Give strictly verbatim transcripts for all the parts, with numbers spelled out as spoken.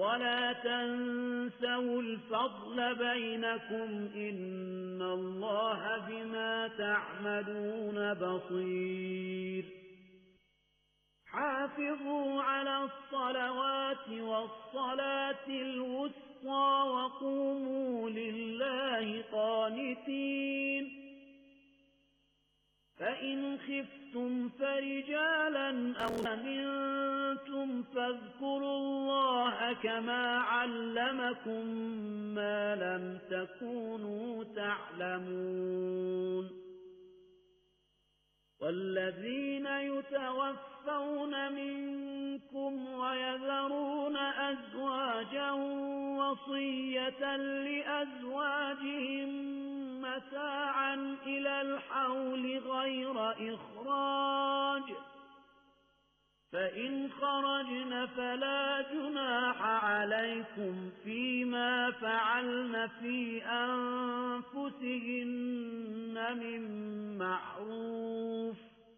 ولا تنسوا الفضل بينكم إن الله بما تعملون بصير حافظوا على الصلوات والصلاة الوسطى وقوموا لله قانتين فإن خفتم فرجالا أو أمنتم فاذكروا الله كما علمكم ما لم تكونوا تعلمون والذين يتوفون منكم ويذرون أزواجا وصية لأزواجهم متاعا إلى الحول غير إخراج فإن خرجن فلا جناح عليكم فيما فعلن في أنفسهن من معروف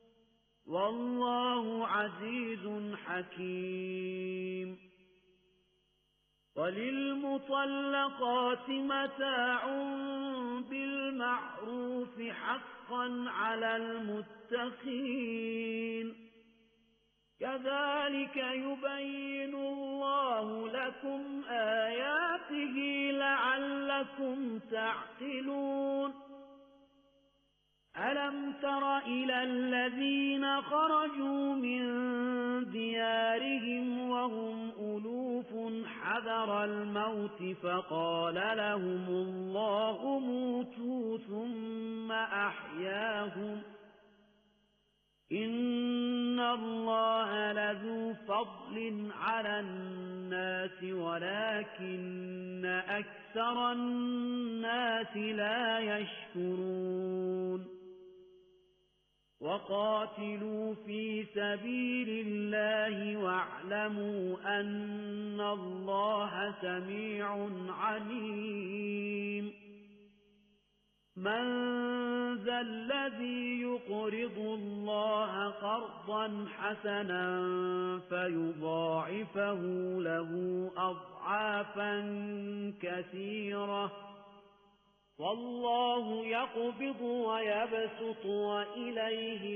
والله عزيز حكيم وللمطلقات متاع بالمعروف حقا على المتقين كذلك يبين الله لكم آياته لعلكم تعقلون ألم تر إلى الذين خرجوا من ديارهم وهم ألوف حذر الموت فقال لهم الله موتوا ثم أحياهم إن الله لذو فضل على الناس ولكن أكثر الناس لا يشكرون وقاتلوا في سبيل الله واعلموا أن الله سميع عليم من ذا الذي يقرض الله قرضا حسنا فيضاعفه له أضعافا كثيرة والله يقبض ويبسط وإليه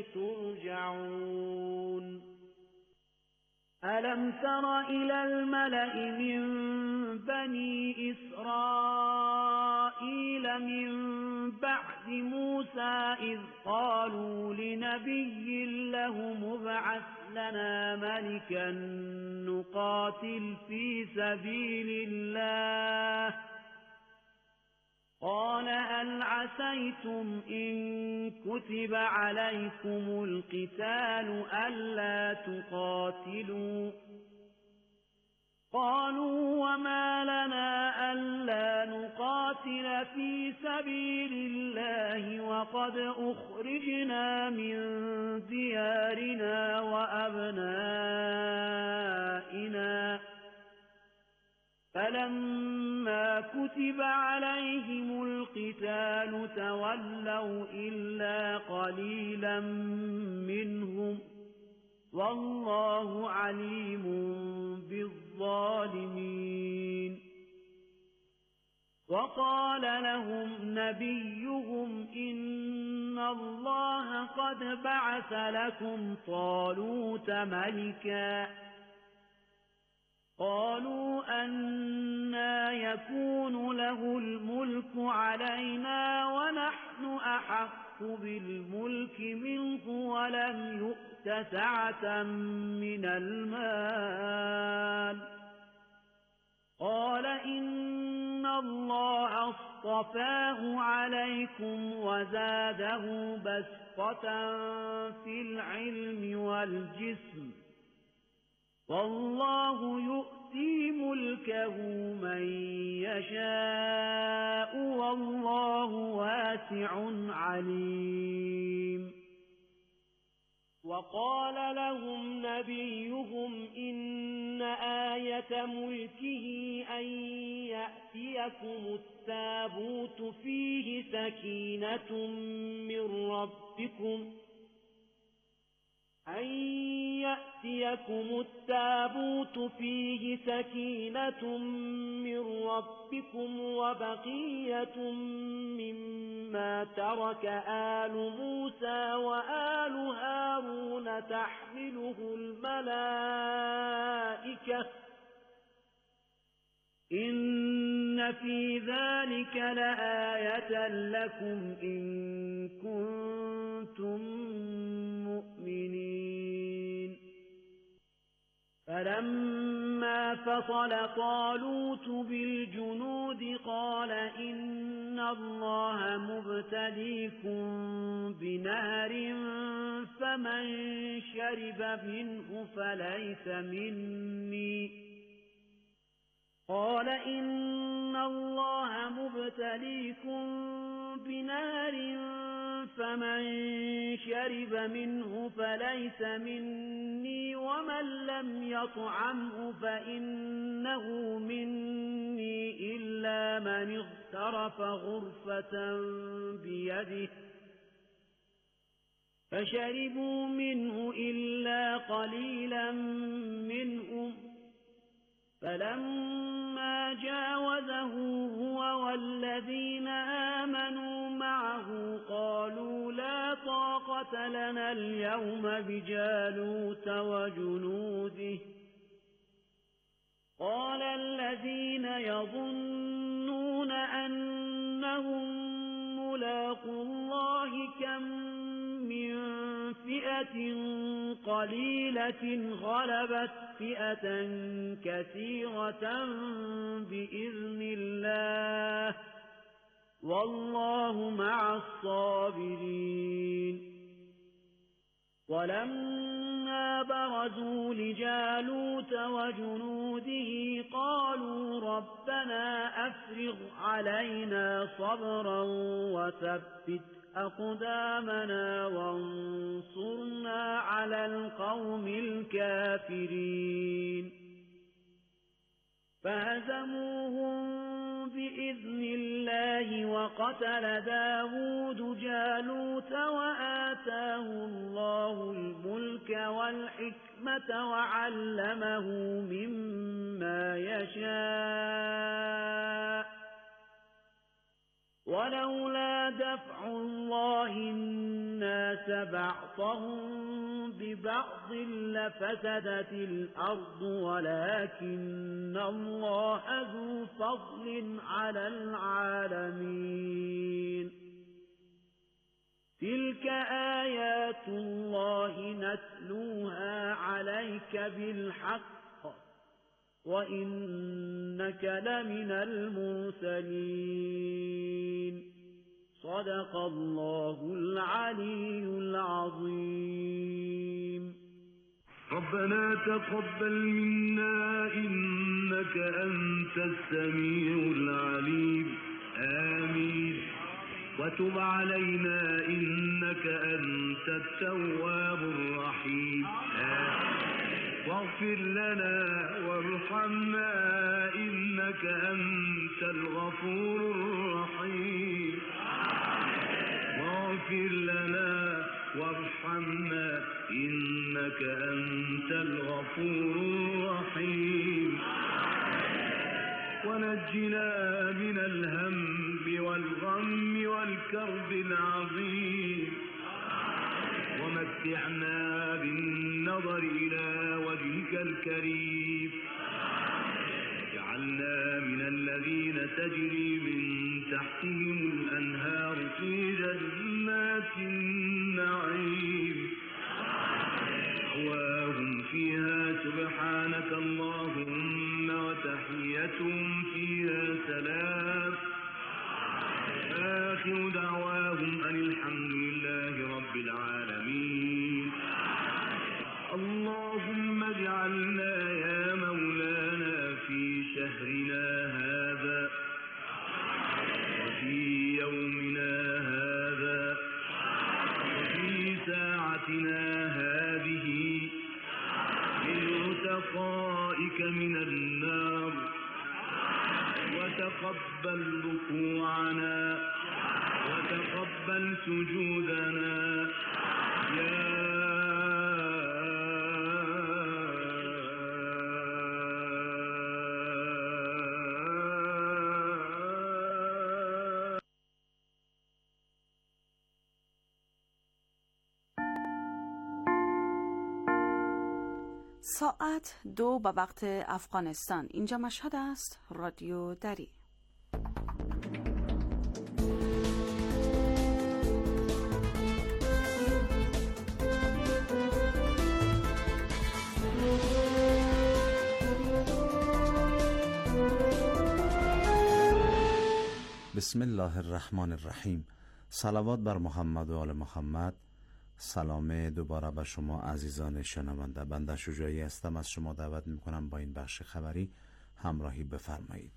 ترجعون ألم تر إلى الملأ من بني إسرائيل من بعد موسى إذ قالوا لنبي له مبعث لنا ملكا نقاتل في سبيل الله قال هل عسيتم إن كتب عليكم القتال ألا تقاتلوا قالوا وما لنا ألا نقاتل في سبيل الله وقد أخرجنا من ديارنا وأبنائنا فلما كتب عليهم القتال تولوا إلا قليلا منهم والله عليم بالظالمين وقال لهم نبيهم إن الله قد بعث لكم طالوت ملكا قالوا أنى يكون له الملك علينا ونحن أحق بالملك منه ولم يؤت سعة من المال قال إن الله اصطفاه عليكم وزاده بسطة في العلم والجسم والله يؤتي ملكه من يشاء والله واسع عليم وقال لهم نبيهم إن آية ملكه أن يأتيكم التابوت فيه سكينة من ربكم أن يأتيكم التابوت فيه سكينة من ربكم وبقية مما ترك آل موسى وآل هارون تحمله الملائكة إن في ذلك لآية لكم إن كنتم مؤمنين. فلما فصل طالوت بالجنود قال إن الله مبتليكم بنهر فمن شرب منه فليس مني قال إن الله مبتليكم بنار فمن شرب منه فليس مني ومن لم يطعمه فإنه مني إلا من اغترف غرفة بيده فشربوا منه إلا قليلا منهم فلما جاوزه هو والذين آمنوا معه قالوا لا طاقة لنا اليوم بجالوت وجنوده قال الذين يظنون أنهم ملاقو الله كم من فئة قليلة غلبت فئة كثيرة بإذن الله والله مع الصابرين. ولما برزوا لجالوت وجنوده قالوا ربنا أفرغ علينا صبرا وثبت أقدامنا وانصرنا على القوم الكافرين. فهزموهم بإذن الله وقتل داود جالوت وآتاه الله الملك والحكمة وعلمه مما يشاء ولولا دفع الله الناس بعضهم ببعض لفسدت الأرض ولكن الله ذو فضل على العالمين. تلك آيات الله نتلوها عليك بالحق وإنك لمن المرسلين. صدق الله العلي العظيم. ربنا تقبل منا إنك أنت السميع العليم آمين. وتب علينا إنك أنت التواب الرحيم آمين. واغفر لنا وارحمنا إنك أنت الغفور الرحيم. واغفر لنا وارحمنا إنك أنت الغفور الرحيم. ونجنا من الهم والغم والكرب العظيم. ومتعنا بالنظر إلى وجهك الكريم. اجعلنا من الذين تجري من تحتهم الأنهار في جنات النعيم. دعواهم فيها سبحانك اللهم وتحيتهم فيها سلام. آخر دعواهم أن الحمد لله رب العالمين. اللهم اجعلنا يا مولانا في شهرنا هذا وفي يومنا هذا وفي ساعتنا هذه من عتقائك من النار. وتقبل ركوعنا وتقبل سجودنا يا ساعت دو به وقت افغانستان. اینجا مشهد است. رادیو دری. بسم الله الرحمن الرحیم. صلوات بر محمد و آل محمد. سلام دوباره به شما عزیزان شنونده. بنده شجاعی هستم، از شما دعوت میکنم با این بخش خبری همراهی بفرمایید.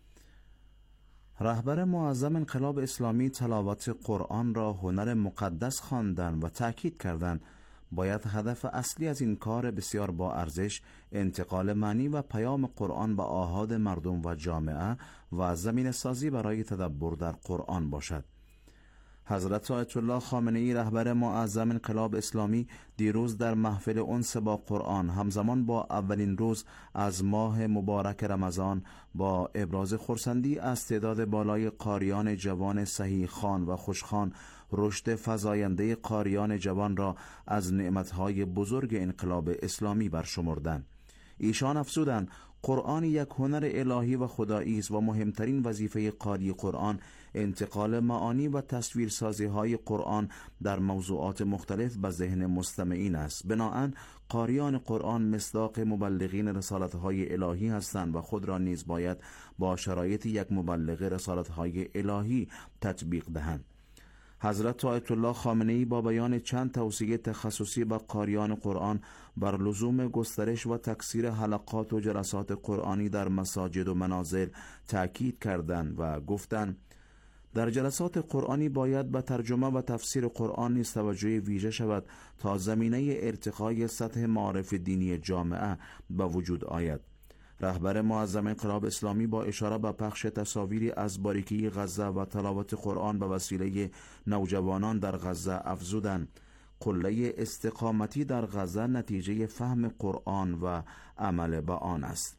رهبر معظم انقلاب اسلامی تلاوت قرآن را هنر مقدس خواندن و تأکید کردند باید هدف اصلی از این کار بسیار با ارزش انتقال معنی و پیام قرآن به آحاد مردم و جامعه و زمین سازی برای تدبر در قرآن باشد. حضرت آیت الله خامنه ای رهبر معظم انقلاب اسلامی دیروز در محفل انس با قرآن همزمان با اولین روز از ماه مبارک رمضان با ابراز خرسندی از تعداد بالای قاریان جوان صحیح خوان و خوشخوان رشد فزاینده قاریان جوان را از نعمتهای بزرگ انقلاب اسلامی برشمردند. ایشان افزودند قرآن یک هنر الهی و خدایی است و مهمترین وظیفه قاری قرآن انتقال معانی و تصویرسازی های قرآن در موضوعات مختلف به ذهن مستمعین است. بنابراین قاریان قرآن مصداق مبلغین رسالت های الهی هستند و خود را نیز باید با شرایط یک مبلغ رسالت های الهی تطبیق دهند. حضرت آیت الله خامنه ای با بیان چند توصیه تخصصی به قاریان قرآن بر لزوم گسترش و تکثیر حلقات و جلسات قرآنی در مساجد و منازل تأکید کردند و گفتند در جلسات قرآنی باید به ترجمه و تفسیر قرآن نیز توجه ویژه شود تا زمینه ارتقای سطح معارف دینی جامعه به وجود آید. رهبر معظم انقلاب اسلامی با اشاره به پخش تصاویری از باریکی غزه و تلاوت قرآن به وسیله نوجوانان در غزه افزودند قله استقامتی در غزه نتیجه فهم قرآن و عمل به آن است.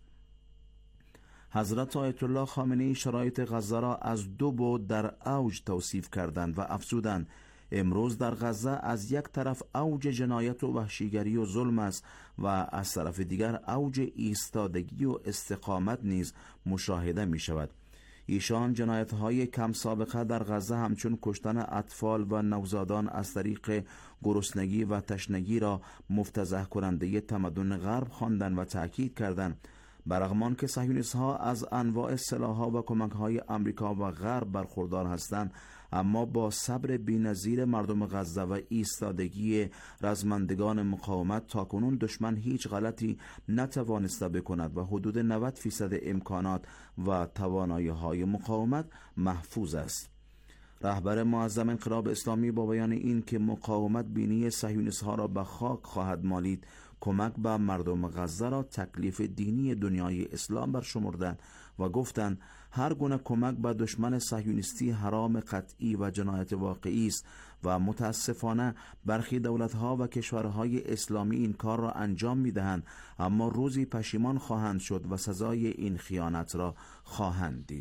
حضرت آیت الله خامنه ای شرایط غزه را از دو بعد در اوج توصیف کردند و افزودند امروز در غزه از یک طرف اوج جنایت و وحشیگری و ظلم است و از طرف دیگر اوج ایستادگی و استقامت نیز مشاهده می شود. ایشان جنایت‌های کم سابقه در غزه همچون کشتن اطفال و نوزادان از طریق گرسنگی و تشنگی را مفتضح کننده تمدن غرب خواندند و تأکید کردند برغم که صهیونیست‌ها از انواع سلاح‌ها و کمک‌های آمریکا و غرب برخوردار هستند، اما با صبر بی‌نظیر مردم غزه و ایستادگی رزمندگان مقاومت تاکنون دشمن هیچ غلطی نتوانسته بکند و حدود نود فیصد امکانات و توانایی‌های مقاومت محفوظ است. رهبر معظم انقلاب اسلامی با بیان این که مقاومت بینی صهیونیست‌ها را به خاک خواهد مالید کمک به مردم غزه را تکلیف دینی دنیای اسلام برشمردند و گفتند هر گونه کمک به دشمن صهیونیستی حرام قطعی و جنایت واقعی است و متاسفانه برخی دولت‌ها و کشورهای اسلامی این کار را انجام می‌دهند، اما روزی پشیمان خواهند شد و سزای این خیانت را خواهند دید.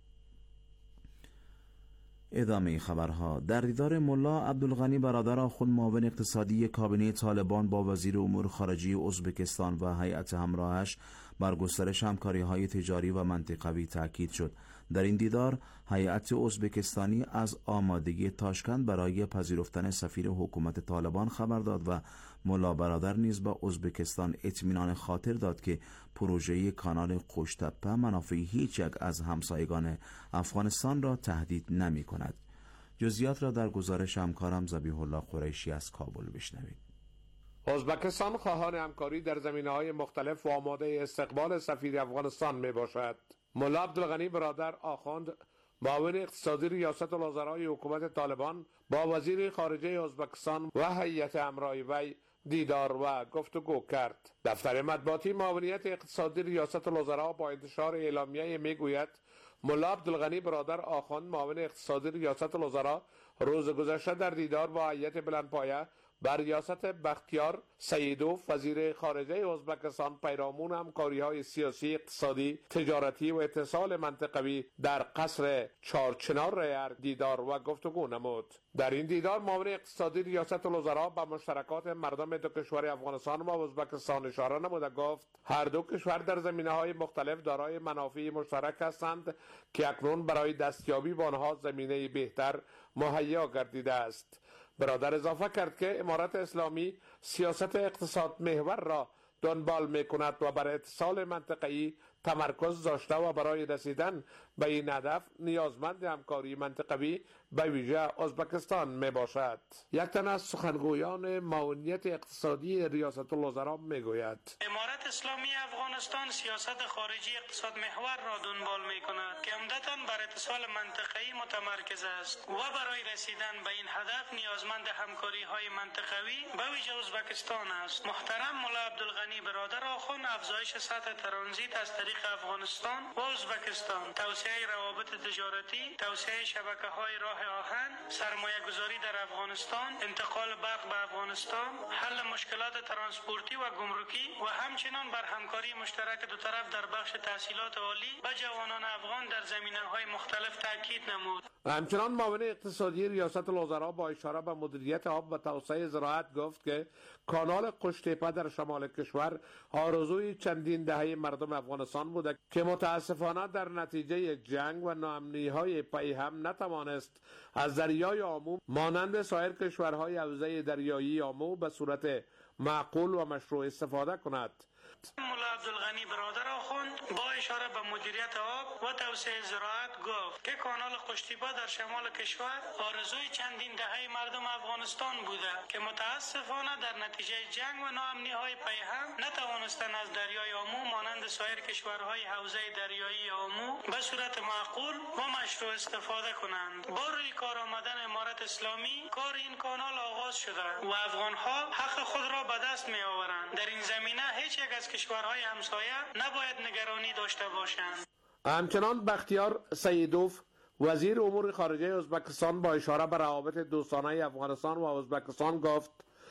ادامه خبرها. در دیدار ملا عبدالغنی برادر آخوند معاون اقتصادی کابینه طالبان با وزیر امور خارجه ازبکستان و هیئت همراهش بر گسترش همکاری‌های تجاری و منطقوی تاکید شد. در این دیدار هیئت ازبکستانی از آمادگی تاشکند برای پذیرفتن سفیر حکومت طالبان خبر داد و ملا برادر نیز به ازبکستان اطمینان خاطر داد که پروژه کانال قوش‌تپه منافع هیچ یک از همسایگان افغانستان را تهدید نمی کند. جزئیات را در گزارش همکارم ذبیح الله قریشی از کابل بشنوید. ازبکستان خواهان همکاری در زمینه‌های مختلف و آماده استقبال سفیر افغانستان می باشد. ملا عبدالغنی برادر آخوند معاون اقتصادی ریاست الوزرای حکومت طالبان با وزیر خارجه ازبکستان و هیئت همراه وی دیدار و گفتگو کرد. دفتر مطبوعاتی معاونیت اقتصادی ریاست الوزرا با انتشار اعلامیه میگوید ملا عبدالغنی برادر آخوند معاون اقتصادی ریاست الوزرا روز گذشته در دیدار با هیئت بلندپایه بر ریاست بختیار سیدوف وزیر خارجه ازبکستان پیرامون همکاری‌های سیاسی، اقتصادی، تجارتی و اتصال منطقوی در قصر چارچنار ریار دیدار و گفتگو نمود. در این دیدار معاون اقتصادی ریاست الوزراء به مشترکات مردم دو کشور افغانستان و ازبکستان اشاره نمود و گفت هر دو کشور در زمینه‌های مختلف دارای منافع مشترک هستند که اکنون برای دستیابی به آنها زمینه بهتر مهیا گردیده است. برادر اضافه کرد که امارت اسلامی سیاست اقتصاد محور را دنبال می کند و بر اتصال منطقه‌ای تمرکز داشته و برای رسیدن به این هدف نیازمند همکاری منطقوی به ویژه ازبکستان می باشد. یک تن از سخنگویان معاونیت اقتصادی ریاست الوزراء می گوید امارت اسلامی افغانستان سیاست خارجی اقتصاد محور را دنبال می کند که عمدتاً بر اتصال منطقه‌ای متمرکز است و برای رسیدن به این هدف نیازمند همکاری های منطقوی به ویژه ازبکستان است. محترم مولا عبدالغنی برادر آخوند افزایش سطح ترانزیت از طریق افغانستان و ازبکستان، توسعه روابط تجارتی، توسعه شبکه‌های راه آهن، سرمایه گذاری در افغانستان، انتقال برق به افغانستان، حل مشکلات ترانسپورتی و گمرکی و همچنین بر همکاری مشترک دو طرف در بخش تحصیلات عالی و جوانان افغان در زمینه‌های مختلف تاکید نمود. همچنان معاون اقتصادی ریاست الوزراء با اشاره به مدیریت آب و توسعه زراعت گفت که کانال قشتیپه در شمال کشور آرزوی چندین دهه مردم افغانستان بوده که متاسفانه در نتیجه جنگ و ناامنی‌های پیهم نتوانست از دریای آمو مانند سایر کشورهای حوزه دریایی آمو به صورت معقول و مشروع استفاده کند. مولا عبدالغنی برادر آخوند با اشاره به مدیریت آب و توسعه زراعت گفت که کانال قشتیپه در شمال کشور آرزوی چندین دهه مردم افغانستان بوده که متاسفانه در نتیجه جنگ و ناامنی‌های پیهم نتوانستند از دریای آمو مانند سایر کشورهای حوزه دریایی آمو به صورت معقول و مشروع استفاده کنند. با روی کار آمدن امارت اسلامی کار این کانال آغاز شده و افغان‌ها حق خود را به دست می‌آورند. در این زمینه هیچ یک از کشورهای همسایه نباید نگرانی داشته باشند. همچنان بختیار سیدوف وزیر امور خارجه ازبکستان با اشاره به روابط دوستانه افغانستان و ازبکستان گفت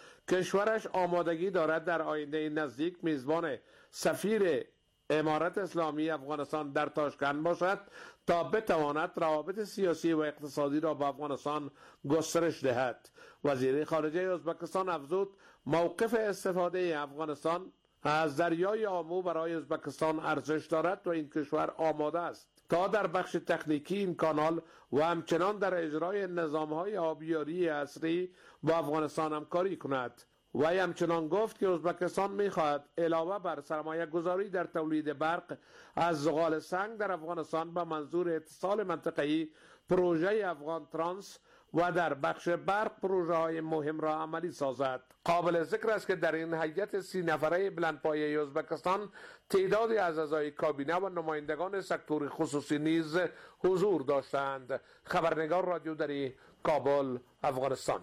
کشورش آمادگی دارد در آینده نزدیک میزبان سفیر امارت اسلامی افغانستان در تاشکند باشد تا بتواند روابط سیاسی و اقتصادی را با افغانستان گسترش دهد. وزیر خارجه ازبکستان افزود موقف استفاده افغانستان از دریای آمو برای ازبکستان ارزش دارد و این کشور آماده است تا در بخش تکنیکی این کانال و همچنان در اجرای نظام‌های آبیاری عصری با افغانستان همکاری کند. و همچنان گفت که ازبکستان می‌خواهد علاوه بر سرمایه گذاری در تولید برق از زغال سنگ در افغانستان به منظور اتصال منطقه‌ای پروژه افغان ترانس و در بخش برق پروژه های مهم را عملی سازد. قابل ذکر است که در این هیئت سی نفره بلندپایه ازبکستان تعدادی از اعضای کابینه و نمایندگان سکتور خصوصی نیز حضور داشتند. خبرنگار رادیو دری کابل، افغانستان.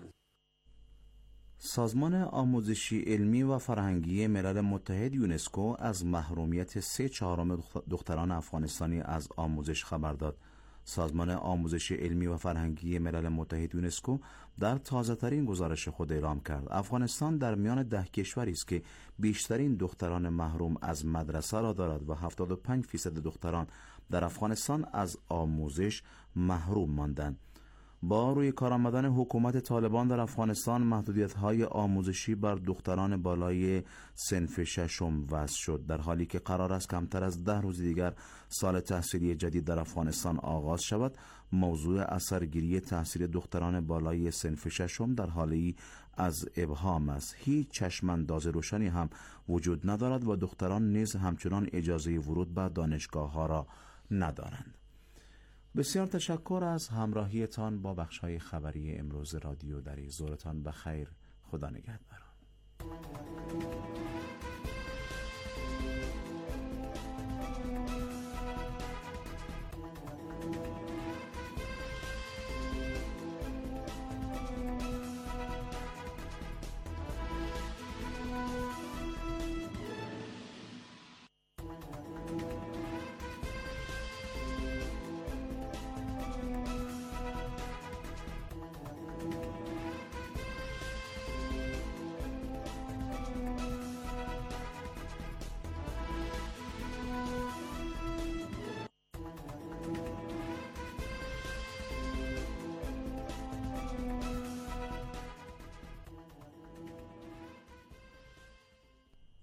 سازمان آموزشی علمی و فرهنگی ملل متحد یونسکو از محرومیت سه چهارم دختران افغانستانی از آموزش خبر داد. سازمان آموزش علمی و فرهنگی ملل متحد یونسکو در تازه‌ترین گزارش خود اعلام کرد افغانستان در میان ده کشوری است که بیشترین دختران محروم از مدرسه را دارد و هفتاد و پنج فیصد دختران در افغانستان از آموزش محروم ماندند. با روی کار آمدن حکومت طالبان در افغانستان محدودیت‌های آموزشی بر دختران بالای صنف ششم وضع شد، در حالی که قرار است کمتر از ده روز دیگر سال تحصیلی جدید در افغانستان آغاز شود. موضوع اثرگیری تحصیل دختران بالای صنف ششم در حالی از ابهام است. هیچ چشم‌انداز روشنی هم وجود ندارد و دختران نیز همچنان اجازه ورود به دانشگاه‌ها را ندارند. بسیار تشکر از همراهیتان با بخش‌های خبری امروز رادیو دری. ظهرتان بخیر. خدا نگهدار.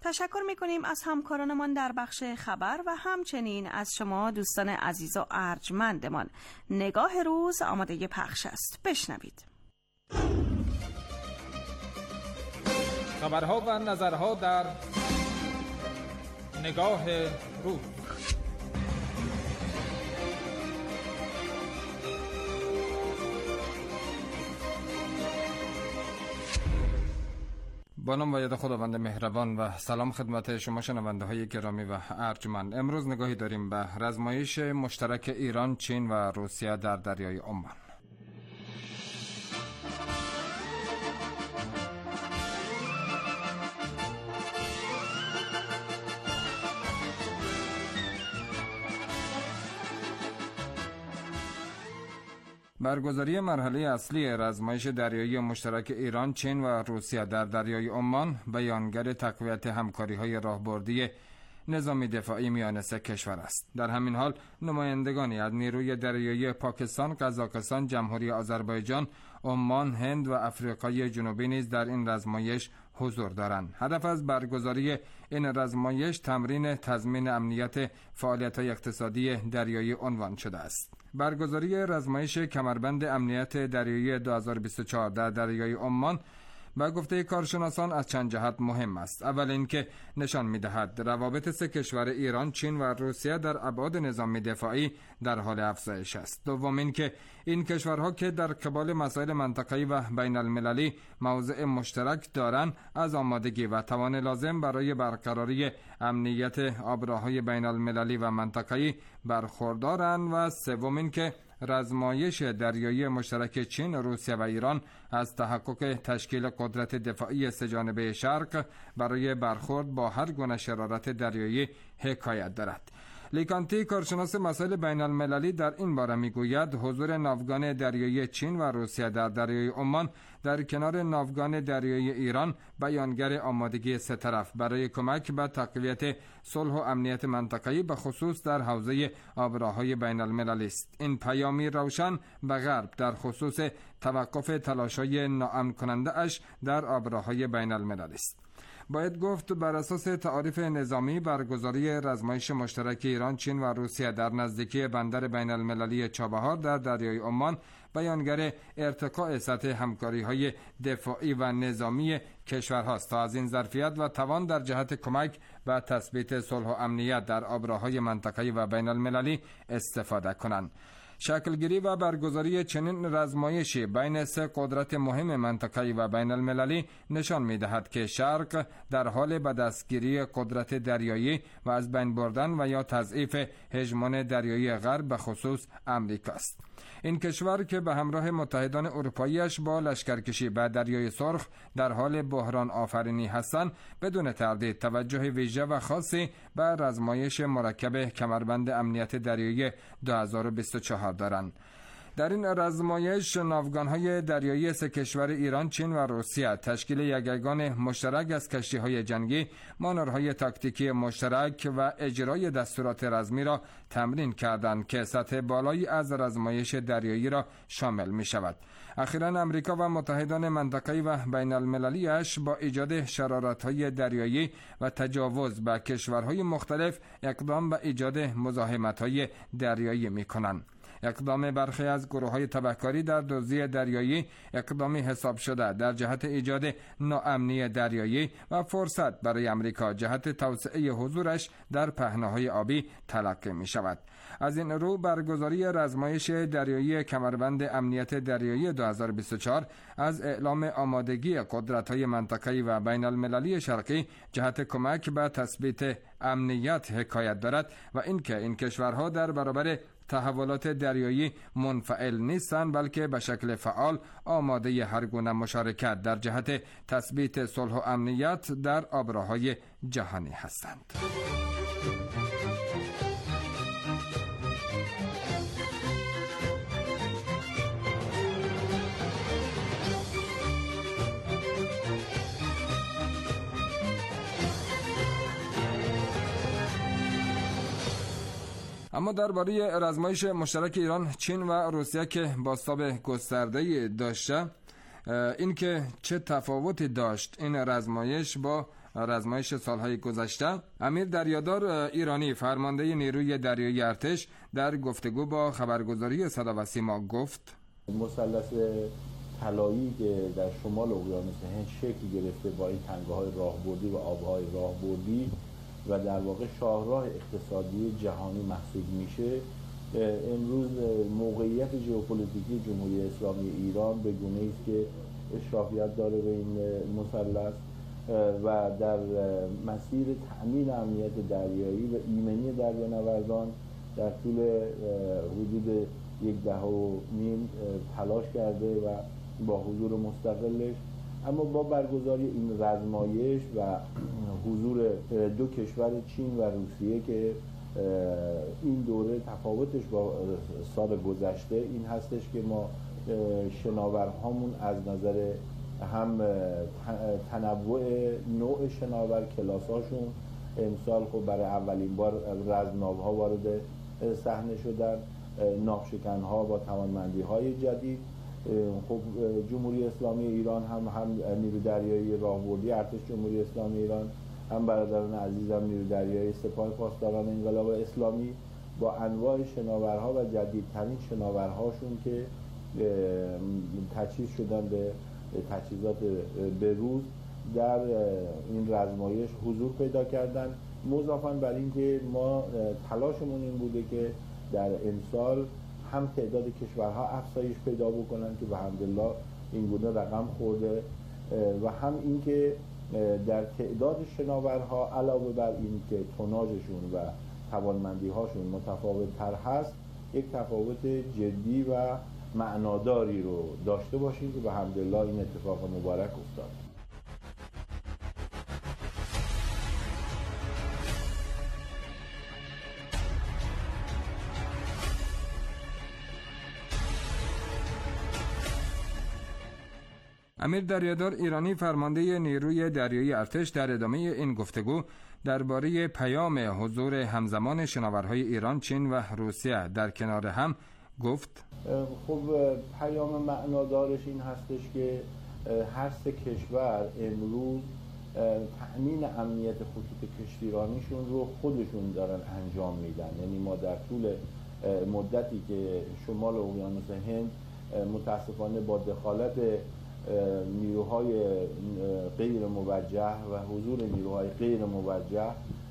تشکر میکنیم از همکارانمان در بخش خبر و همچنین از شما دوستان عزیز و ارجمندمان. نگاه روز آماده پخش است. بشنوید. خبرها و نظرها در نگاه روز. با نام و یاد خداوند مهربان و سلام خدمت شما شنونده های گرامی و ارجمند. امروز نگاهی داریم به رزمایش مشترک ایران، چین و روسیه در دریای عمان. برگزاری مرحله اصلی رزمایش دریایی مشترک ایران، چین و روسیه در دریای عمان بیانگر تقویت همکاری‌های راهبردی نظامی دفاعی میان سه کشور است. در همین حال نمایندگانی از نیروی دریایی پاکستان، قزاقستان، جمهوری آذربایجان، عمان، هند و آفریقای جنوبی نیز در این رزمایش حضور دارند. هدف از برگزاری این رزمایش تمرین تضمین امنیت فعالیت‌های اقتصادی دریایی عنوان شده است. برگزاری رزمایش کمربند امنیت دریایی دو هزار و بیست و چهار در دریای عمان به گفته کارشناسان از چند جهت مهم است. اول اینکه نشان می‌دهد روابط سه کشور ایران، چین و روسیه در ابعاد نظامی دفاعی در حال افزایش است. دوم اینکه این کشورها که در قبال مسائل منطقه‌ای و بین المللی موضع مشترک دارند، از آمادگی و توان لازم برای برقراری امنیت آبراهای بین المللی و منطقه‌ای برخوردارند. و سوم اینکه رزمایش دریایی مشترک چین، روسیه و ایران از تحقق تشکیل قدرت دفاعی سه‌جانبه شرق برای برخورد با هر گونه شرارت دریایی حکایت دارد. لیکانتی، کارشناس مسائل بین المللی، در این باره میگوید حضور ناوگان دریایی چین و روسیه در دریای عمان در کنار ناوگان دریایی ایران بیانگر آمادگی سه طرف برای کمک به تقویت صلح و امنیت منطقه‌ای به خصوص در حوزه آبراهای بین المللی است. این پیامی روشن به غرب در خصوص توقف تلاش‌های ناامن کننده اش در آبراهای بین المللی است. باید گفت بر اساس تعاریف نظامی برگزاری رزمایش مشترک ایران، چین و روسیه در نزدیکی بندر بین المللی چابهار در دریای عمان بیانگر ارتقاء سطح همکاری‌های دفاعی و نظامی کشورهاست تا از این ظرفیت و توان در جهت کمک به تثبیت صلح و امنیت در آبراهای منطقه‌ای و بین المللی استفاده کنند. شکلگیری و برگزاری چنین رزمایشی بین سه قدرت مهم منطقه‌ای و بین المللی نشان می‌دهد که شرق در حال به دستگیری قدرت دریایی و از بین بردن و یا تضعیف هژمون دریایی غرب به خصوص امریکا است. این کشور که به همراه متحدان اروپایی‌اش با لشکرکشی به دریای سرخ در حال بحران آفرینی هستند، بدون تردید توجه ویژه و خاصی به رزمایش مرکب کمربند امنیت دریایی دو هزار و بیست و چهار دارند. در این رزمایش ناوگان‌های دریایی سه کشور ایران، چین و روسیه تشکیل یگان مشترک از کشتی‌های جنگی، مانورهای تاکتیکی مشترک و اجرای دستورات رزمی را تمرین کردند که سطح بالایی از رزمایش دریایی را شامل می‌شود. اخیراً امریکا و متحدان منطقه‌ای و بین المللی‌اش با ایجاد شرارت‌های دریایی و تجاوز به کشورهای مختلف اقدام به ایجاد مزاحمت‌های دریایی می‌کنند. اقدام برخی از گروه‌های تبهکاری در دزدی دریایی اقدامی حساب شده در جهت ایجاد ناامنی دریایی و فرصت برای امریکا جهت توسعه حضورش در پهنه‌های آبی تلقی می‌شود. از این رو برگزاری رزمایش دریایی کمربند امنیت دریایی دو هزار و بیست و چهار از اعلام آمادگی قدرت‌های منطقه‌ای و بین المللی شرقی جهت کمک به تثبیت امنیت حکایت دارد و اینکه این کشورها در برابر تحولات دریایی منفعل نیستند، بلکه به شکل فعال آماده هر گونه مشارکت در جهت تثبیت صلح و امنیت در آبراهای جهانی هستند. اما درباره رزمایش مشترک ایران، چین و روسیه که بازتاب گسترده‌ای داشته، این که چه تفاوتی داشت این رزمایش با رزمایش سالهای گذشته، امیر دریادار ایرانی فرمانده نیروی دریایی ارتش در گفتگو با خبرگزاری صدا و سیما گفت: مثلث طلایی که در شمال اقیانوس هند شکل گرفته با این تنگه‌های راهبردی و آبهای راهبردی و در واقع شاهراه اقتصادی جهانی محسوب میشه، امروز موقعیت ژئوپلیتیکی جمهوری اسلامی ایران به گونه‌ای است که اشرافیت داره به این مثلث و در مسیر تأمین امنیت دریایی و ایمنی دریانوردان در طول حدود یک دهه و نیم تلاش کرده و با حضور مستقلش، اما با برگزاری این رزمایش و حضور دو کشور چین و روسیه که این دوره تفاوتش با سال گذشته این هستش که ما شناورهامون از نظر هم تنوع نوع شناور کلاساشون امسال خب برای اولین بار رزمناوها وارد صحنه شدن، ناوشکن‌ها با توانمندی‌های جدید. خب جمهوری اسلامی ایران هم هم نیروی دریایی راهبردی ارتش جمهوری اسلامی ایران، هم برادران عزیزم نیروی دریایی سپاه پاسداران انقلاب اسلامی با انواع شناورها و جدیدترین شناورهاشون که تجهیز شدن به تجهیزات بروز در این رزمایش حضور پیدا کردن. مضافاً بر این که ما تلاشمون این بوده که در امسال هم تعداد کشورها افزایش پیدا بکنن که الحمدلله این گونه رقم خورده و هم این که در تعداد شناورها علاوه بر این که توناژشون و توانمندی هاشون متفاوت تر هست، یک تفاوت جدی و معناداری رو داشته باشیم که الحمدلله این اتفاق مبارک افتاد. امیر دریادار ایرانی فرمانده نیروی دریایی ارتش در ادامه این گفتگو درباره پیام حضور همزمان شناورهای ایران، چین و روسیه در کنار هم گفت: خب پیام معنادارش این هستش که هر سه کشور امروز تأمین امنیت خطوط کشتیرانیشون رو خودشون دارن انجام میدن. یعنی ما در طول مدتی که شمال اقیانوس هند متاسفانه با دخالت نیروهای غیر موجه و حضور نیروهای غیر موجه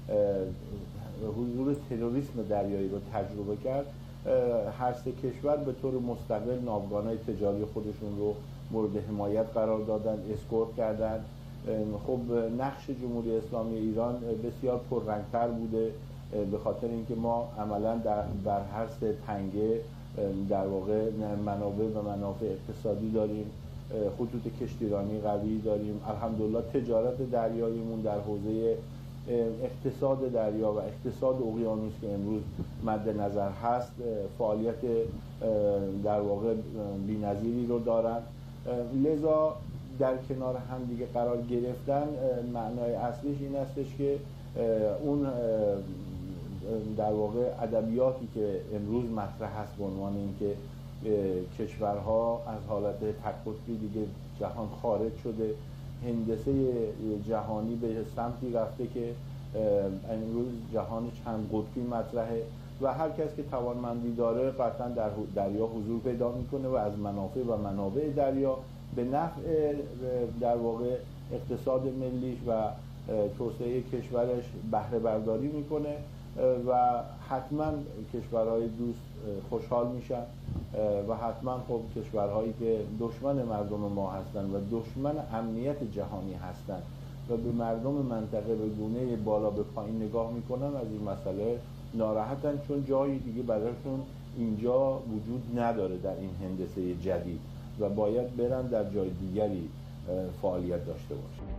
حضور تروریسم دریایی رو تجربه کرد، هر سه کشور به طور مستقل ناوگانهای تجاری خودشون رو مورد حمایت قرار دادن، اسکورت کردن. خب نقش جمهوری اسلامی ایران بسیار پررنگتر بوده به خاطر اینکه ما عملا در بر هر سه تنگه در واقع منابع و منافع اقتصادی داریم، خطوط کشتیرانی قوی داریم. الحمدلله تجارت دریاییمون در حوزه اقتصاد دریا و اقتصاد اقیانوس که امروز مد نظر هست فعالیت در واقع بی‌نظیری رو دارن. لذا در کنار هم دیگه قرار گرفتن معنای اصلیش این هستش که اون در واقع ادبیاتی که امروز مطرح هست به عنوان اینکه کشورها از حالت تک قطبی دیگه جهان خارج شده، هندسه جهانی به سمتی رفته که امروز جهان چند قطبی مطرحه و هر کس که توانمندی داره قطعا در دریا حضور پیدا میکنه و از منافع و منابع دریا به نفع در واقع اقتصاد ملیش و توسعه کشورش بهره برداری میکنه و حتما کشورهای دوست خوشحال میشن و حتما خب کشورهایی که دشمن مردم ما هستن و دشمن امنیت جهانی هستن و به مردم منطقه به گونه بالا به پایین نگاه میکنن از این مسئله ناراحتن، چون جایی دیگه برایشون اینجا وجود نداره در این هندسه جدید و باید برن در جای دیگری فعالیت داشته باشن.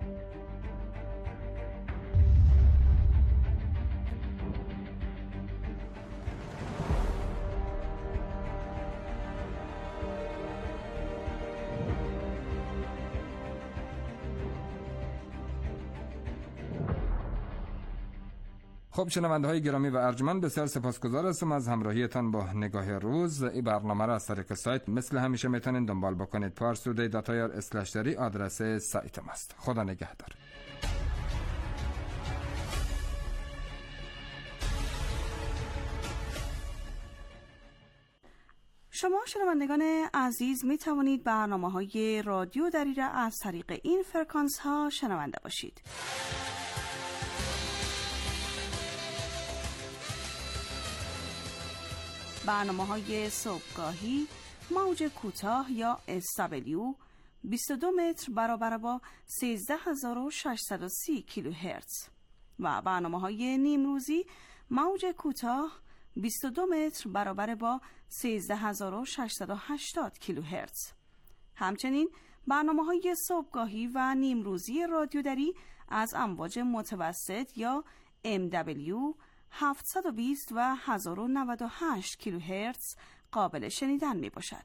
خب شنونده های گرامی و ارجمند، بسیار سپاسگزار هستم از همراهیتان با نگاه روز. این برنامه را از طریق سایت مثل همیشه میتونید دنبال بکنید. پارسودی دات آی آر اسلش دری آدرس سایت ماست. خدا نگهدار. شما شنوندگان عزیز می توانید برنامه‌های رادیو دری را از طریق این فرکانس ها شنونده باشید. برنامه‌های صبحگاهی موج کوتاه یا اس دبلیو بیست و دو متر برابر با سیزده هزار و ششصد و سی کیلوهرتز و برنامه‌های نیمروزی موج کوتاه بیست و دو متر برابر با سیزده هزار و ششصد و هشتاد کیلوهرتز. همچنین برنامه‌های صبحگاهی و نیمروزی رادیو دری از امواج متوسط یا ام دبلیو هفتصد و بیست و هزار و نود و هشت کیلوهرتز قابل شنیدن می باشد.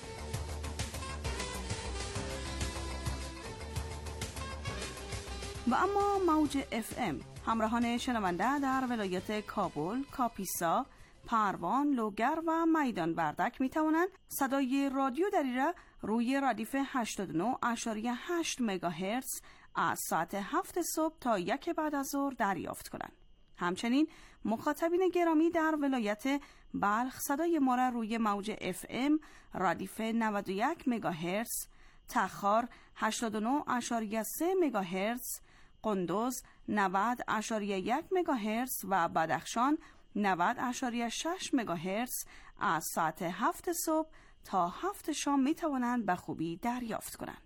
و اما موج اف ام همراهان شنونده در ولایت کابل، کاپیسا، پروان، لوگر و میدان وردک می توانند صدای رادیو دری را روی ردیف هشتاد و نه ممیز هشت مگاهرتز از ساعت هفت صبح تا یک بعد از ظهر دریافت کنند. همچنین مخاطبین گرامی در ولایت بلخ صدای ما را روی موج اف ام ردیف نود و یک مگاهرتز، تخار هشتاد و نه ممیز سه مگاهرتز، قندوز نود ممیز یک مگاهرتز و بدخشان نود ممیز شش مگاهرتز از ساعت هفت صبح تا هفت شام می توانند به خوبی دریافت کنند.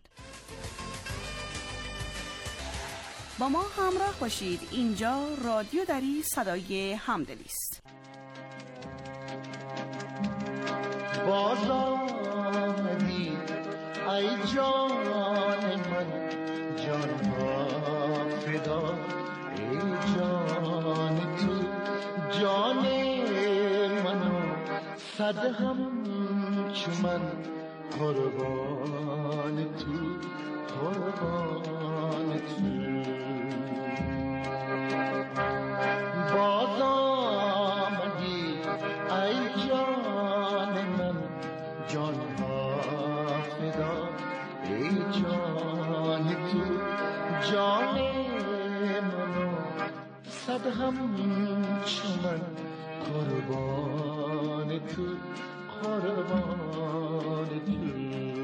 با ما همراه باشید. اینجا رادیو دری صدای همدلی است. باز آمدی ای جان من، جان ها فدا ای جان تو، جان منو صد هم چو من قربان تو، قربان تو. باز آمدی ای جان من، جان ها فدا ای جان تو، جان منو صد هم چو من قربان تو، قربان تو.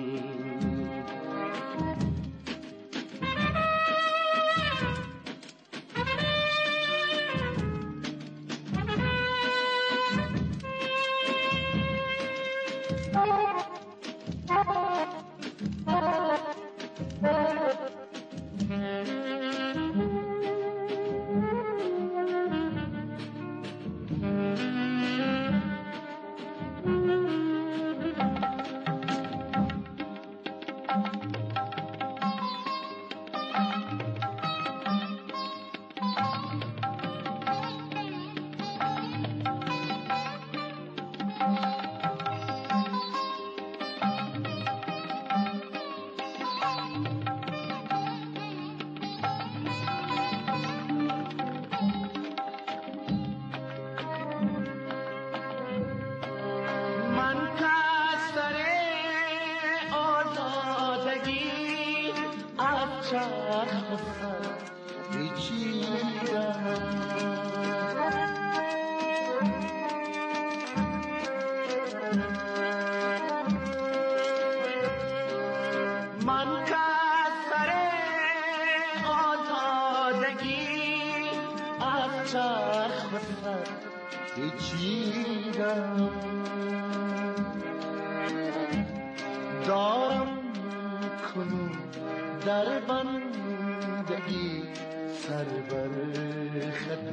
دارم کنون در بندگی سر بر خط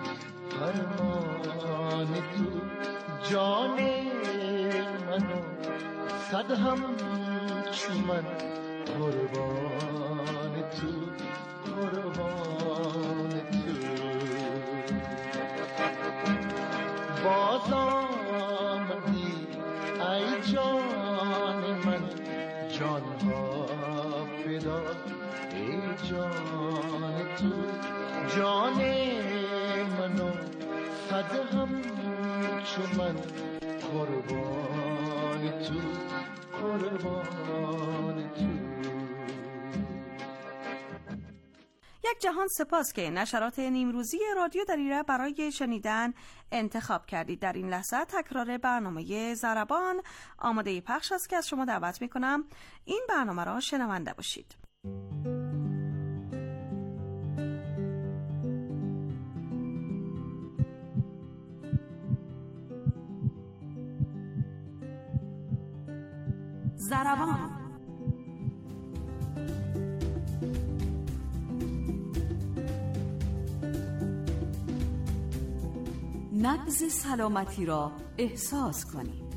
فرمان تو، جان منو صد هم چو من قربان تو، قربان تو. باز آمدی ای جان من، جان ها فدا ای جان تو، جان منو صد هم چو من قربان تو، قربان تو. یک جهان سپاس که نشرات نیمروزی رادیو دریره برای شنیدن انتخاب کردید. در این لحظه تکرار برنامه ضربان آماده پخش است که از شما دعوت می کنم این برنامه را شنونده باشید. ضربان نبض سلامتی را احساس کنید.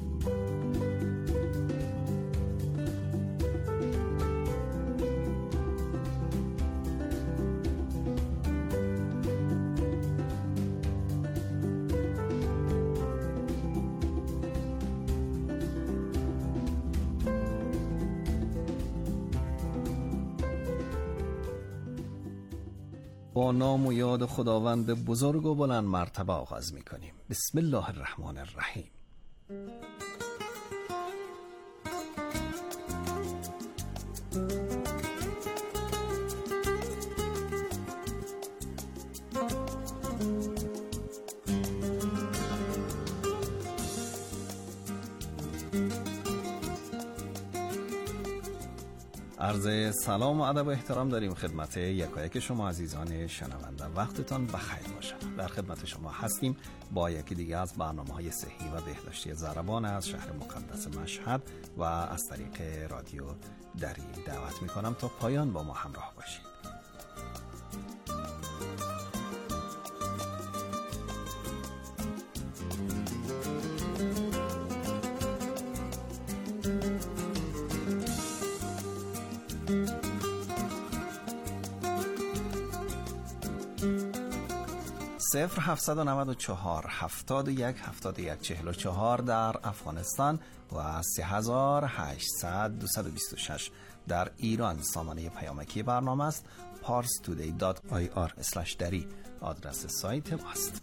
با نام و یاد خداوند بزرگ و بلند مرتبه آغاز می کنیم. بسم الله الرحمن الرحیم. عرض سلام و ادب و احترام داریم خدمت یکایک شما عزیزان شنونده. وقتتان بخیر باشد. در خدمت شما هستیم با یکی دیگه از برنامه‌های صحی و بهداشتی ضربان از شهر مقدس مشهد و از طریق رادیو دری. دعوت می‌کنم تا پایان با ما همراه باشید. صفر هفتصد و نود و چهار هفتاد و یک هفتاد و یک چهل و چهار در افغانستان و سه هزار و هشتصد دویست و بیست و شش در ایران سامانه پیامکی برنامه است. پارس تودی دات آی آر اسلش دری آدرس سایت ماست.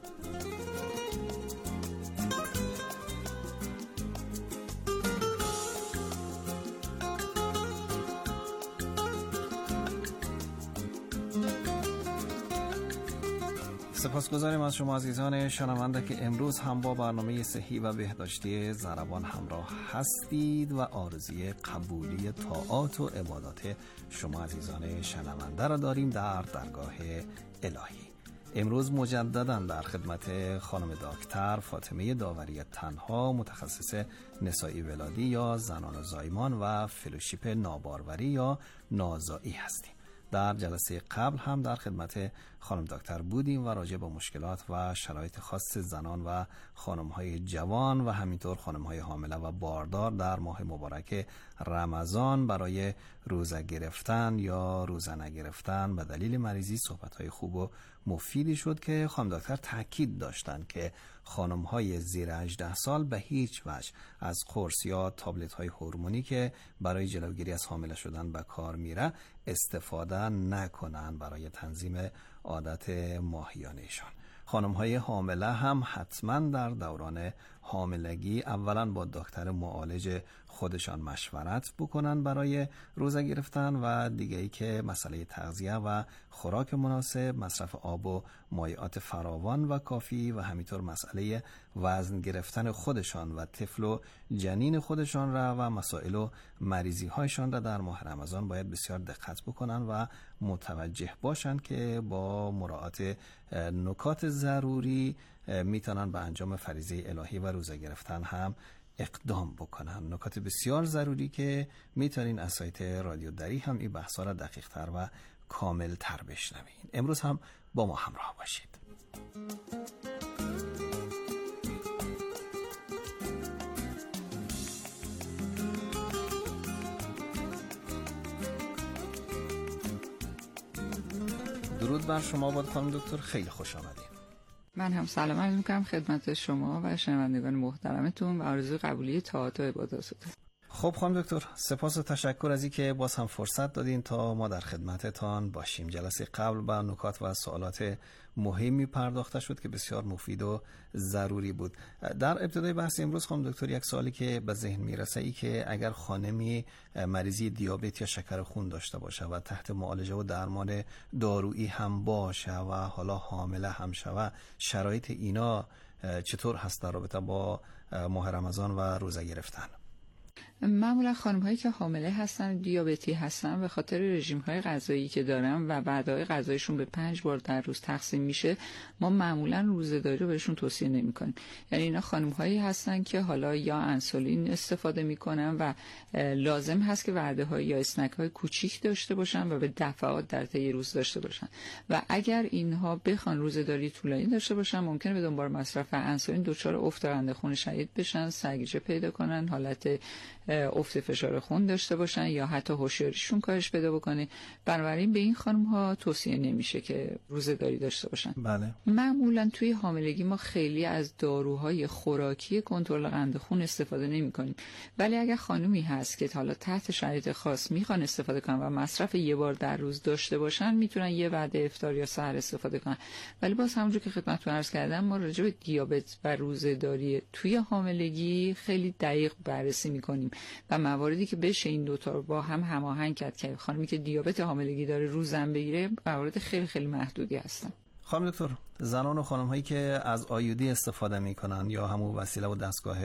سپاسگزاریم از شما عزیزان شنونده که امروز هم با برنامه صحی و بهداشتی ضربان همراه هستید و آرزوی قبولی طاعات و عبادات شما عزیزان شنونده را داریم در درگاه الهی. امروز مجددا در خدمت خانم دکتر فاطمه داوری تنها، متخصص نسایی ولادی یا زنان و زایمان و فلوشیپ ناباروری یا نازایی هستیم. در جلسه قبل هم در خدمت خانم دکتر بودیم و راجع به مشکلات و شرایط خاص زنان و خانم‌های جوان و همینطور خانم‌های حامله و باردار در ماه مبارک رمضان برای روزه گرفتن یا روزه نگرفتن به دلیل مریضی صحبت‌های خوب و مفیدی شد که خانم دکتر تاکید داشتند که خانم‌های زیر هجده سال به هیچ وجه از قرص یا تابلت‌های هورمونی که برای جلوگیری از حامله شدن به کار میره استفاده نکنن برای تنظیم عادت ماهیانه‌شان. خانم‌های حامله هم حتما در دوران حاملگی اولا با دکتر معالج خودشان مشورت بکنن برای روزه گرفتن و دیگه ای که مسئله تغذیه و خوراک مناسب، مصرف آب و مایعات فراوان و کافی و همینطور مسئله وزن گرفتن خودشان و طفل و جنین خودشان را و مسائل و مریضی هایشان را در ماه رمضان باید بسیار دقت بکنن و متوجه باشند که با مراعات نکات ضروری میتونن به انجام فریضه الهی و روزه گرفتن هم اقدام بکنن. نکات بسیار ضروری که میتونین از سایت رادیو دری هم این بحثا را دقیق تر و کامل تر بشنوین. امروز هم با ما همراه باشید. درود بر شما باد خانم دکتر، خیلی خوش آمدید. من هم سلام عرض می‌کنم خدمت شما و شنوندگان محترمتون و آرزوی قبولی طاعات و عبادات. خب خانم دکتر، سپاس و تشکر از اینکه باز هم فرصت دادین تا ما در خدمتتان باشیم. جلسه قبل با نکات و سوالات مهمی پرداخته شد که بسیار مفید و ضروری بود. در ابتدای بحث امروز خانم دکتر یک سوالی که به ذهن میرسه ای که اگر خانمی مریضی دیابت یا شکر خون داشته باشه و تحت معالجه و درمان دارویی هم باشه و حالا حامله هم شوه، شرایط اینا چطور هست در رابطه با ماه رمضان و روزه گرفتن؟ معمولا خانم هایی که حامله هستن، دیابتی هستن، به خاطر رژیم های غذایی که دارن و وعده غذایشون به پنج بار در روز تقسیم میشه، ما معمولا روزه‌داری رو بهشون توصیه نمی‌کنیم. یعنی اینا خانم هایی هستن که حالا یا انسولین استفاده میکنن و لازم هست که وعده های یا اسنک های کوچیک داشته باشن و به دفعات در طی روز داشته باشن و اگر اینها بخوان روزه‌داری طولانی داشته باشن، ممکنه به دنبال مصرف انسولین دچار افت قند خون شدید بشن، سرگیجه پیدا کنن، حالت افت فشار خون داشته باشن یا حتی هوشیاریشون کاهش پیدا بکنه. بنابراین به این خانم ها توصیه نمیشه که روزه‌داری داشته باشن. بله. معمولا توی حاملگی ما خیلی از داروهای خوراکی کنترل قند خون استفاده نمی‌کنیم، ولی اگر خانمی هست که حالا تحت شرایط خاص میخوان استفاده کنن و مصرف یه بار در روز داشته باشن، میتونن یه وعده افطار یا سحر استفاده کنن. ولی باز همونجوری که خدمتتون عرض کردم، ما راجع به دیابت و روزه‌داری توی حاملگی خیلی دقیق بررسی می‌کنیم و مواردی که بشه این دوتا رو با هم هماهنگ کرد که خانمی که دیابت حاملگی داره روزم بگیره، موارد خیلی خیلی محدودی هستن. خانم دکتر، زنان و خانم هایی که از آیودی استفاده میکنن یا همون وسیله و دستگاه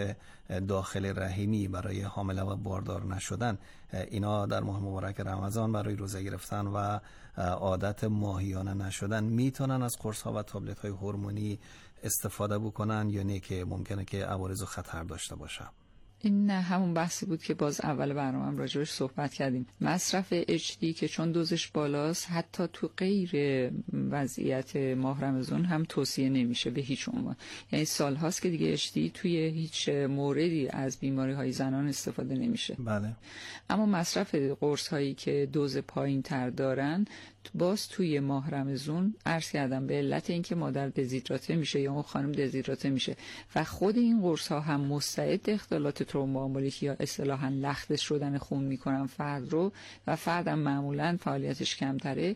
داخل رحمی برای حامله و باردار نشدن، اینا در ماه مبارک رمضان برای روزه گرفتن و عادت ماهیانه نشدن میتونن از قرص ها و تابلت های هورمونی استفاده بکنن یا نه که ممکنه که عوارض و خطر داشته باشه؟ این همون بحثی بود که باز اول برنامه‌ام راجعش صحبت کردیم. مصرف اچ دی که چون دوزش بالاست، حتی تو غیر وضعیت ماه رمضان هم توصیه نمیشه به هیچ عنوان. یعنی سال هاست که دیگه اچ دی توی هیچ موردی از بیماری های زنان استفاده نمیشه. بله. اما مصرف قرص هایی که دوز پایین تر دارن، باز توی ماه رمضان عرض کردم به علت اینکه مادر دزیدراته میشه یا اون خانم دزیدراته میشه و خود این قرص ها هم مستعد اختلالات ترومبوآمبولیک یا اصطلاحاً لخت شدن خون میکنن فرد رو و فردم معمولاً فعالیتش کمتره.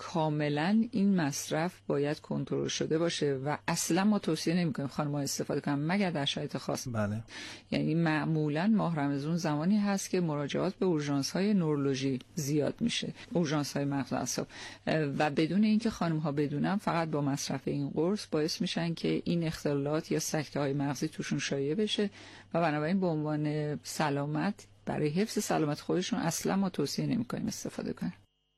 کاملا این مصرف باید کنترل شده باشه و اصلا ما توصیه نمی‌کنیم خانم‌ها استفاده کنن مگر در شرایط خاص. بله. یعنی معمولا ماه رمضان زمانی هست که مراجعات به اورژانس‌های نورولوژی زیاد میشه، اورژانس‌های مغز و اعصاب، و بدون اینکه خانم‌ها بدونن فقط با مصرف این قرص باعث میشن که این اختلالات یا سکته‌های مغزی توشون شایع بشه و بنابراین به عنوان سلامت، برای حفظ سلامت خودشون اصلا ما توصیه نمی‌کنیم استفاده کنن.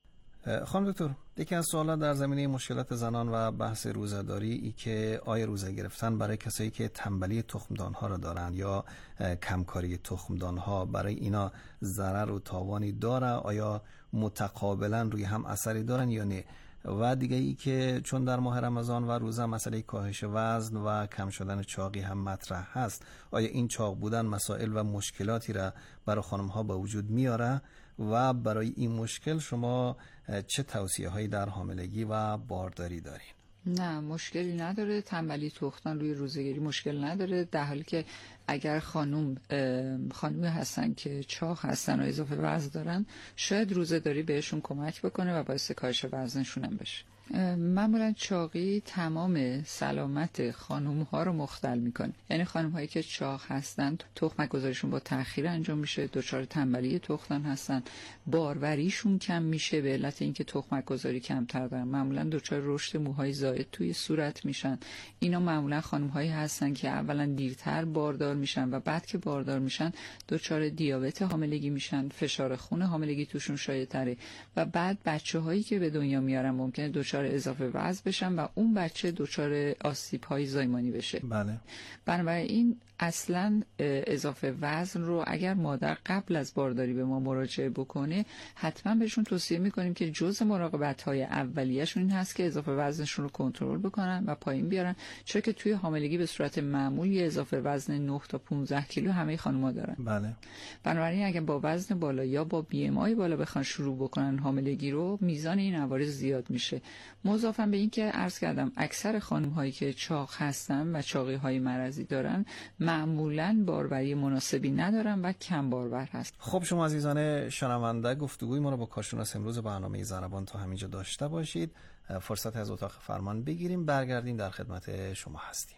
خانم دکتر، یکی از سوالات در زمینه مشکلات زنان و بحث روزه‌داری ای که آیا روزه گرفتن برای کسایی که تنبلی تخمدان‌ها را دارند یا کمکاری تخمدان‌ها، برای اینا ضرر و تاوانی داره؟ آیا متقابلا روی هم اثری دارن یا نه؟ و دیگه ای که چون در ماه رمضان و روزه مسئله کاهش وزن و کم شدن چاقی هم مطرح هست، آیا این چاق بودن مسائل و مشکلاتی را برای خانم‌ها به وجود میاره و برای این مشکل شما چه توصیه هایی در حاملگی و بارداری دارین؟ نه، مشکلی نداره. تنبلی تخمدان روی روزه‌گیری مشکل نداره، در حالی که اگر خانم خانمی هستن که چاق هستن و اضافه وزن دارن، شاید روزه‌داری بهشون کمک بکنه و باعث کاهش وزنشون هم بشه. معمولا چاقی تمام سلامت خانم ها رو مختل میکنه. یعنی خانم هایی که چاق هستن تخمک گذاریشون با تأخیر انجام میشه، دچار تنبلی تخمدان هستن، باروریشون کم میشه به علت اینکه تخمک گذاری کمتر دارن، معمولا دچار رشد موهای زائد توی صورت میشن. اینا معمولا خانم هایی هستن که اولا دیرتر باردار میشن و بعد که باردار میشن دچار دیابت حاملگی میشن، فشار خون حاملگی توشون شایع تره و بعد بچه هایی که به دنیا میارن ممکنه دچار اضافه وزن بشن و اون بچه دچار آسیب های زایمانی بشه. بله. بنابراین اصلا اضافه وزن رو اگر مادر قبل از بارداری به ما مراجعه بکنه، حتما بهشون توصیه میکنیم که جزء مراقبت های اولیه‌شون این هست که اضافه وزنشون رو کنترل بکنن و پایین بیارن، چون که توی حاملگی به صورت معمول یه اضافه وزن نه تا پانزده کیلو همه خانم‌ها دارن. بله. بنابراین اگر با وزن بالا یا با بی ام آی بالا بخوان شروع بکنن حاملگی رو، میزان این عوارض زیاد میشه مضافاً به این که عرض کردم اکثر خانم هایی که چاق هستن و چاقی های مرضی دارن معمولاً باربری مناسبی ندارن و کم باربر هست. خب شما عزیزان شنونده گفتگوی ما رو با کارشناس امروز برنامه ضربان تا همینجا داشته باشید. فرصت از اتاق فرمان بگیریم، برگردیم در خدمت شما هستیم.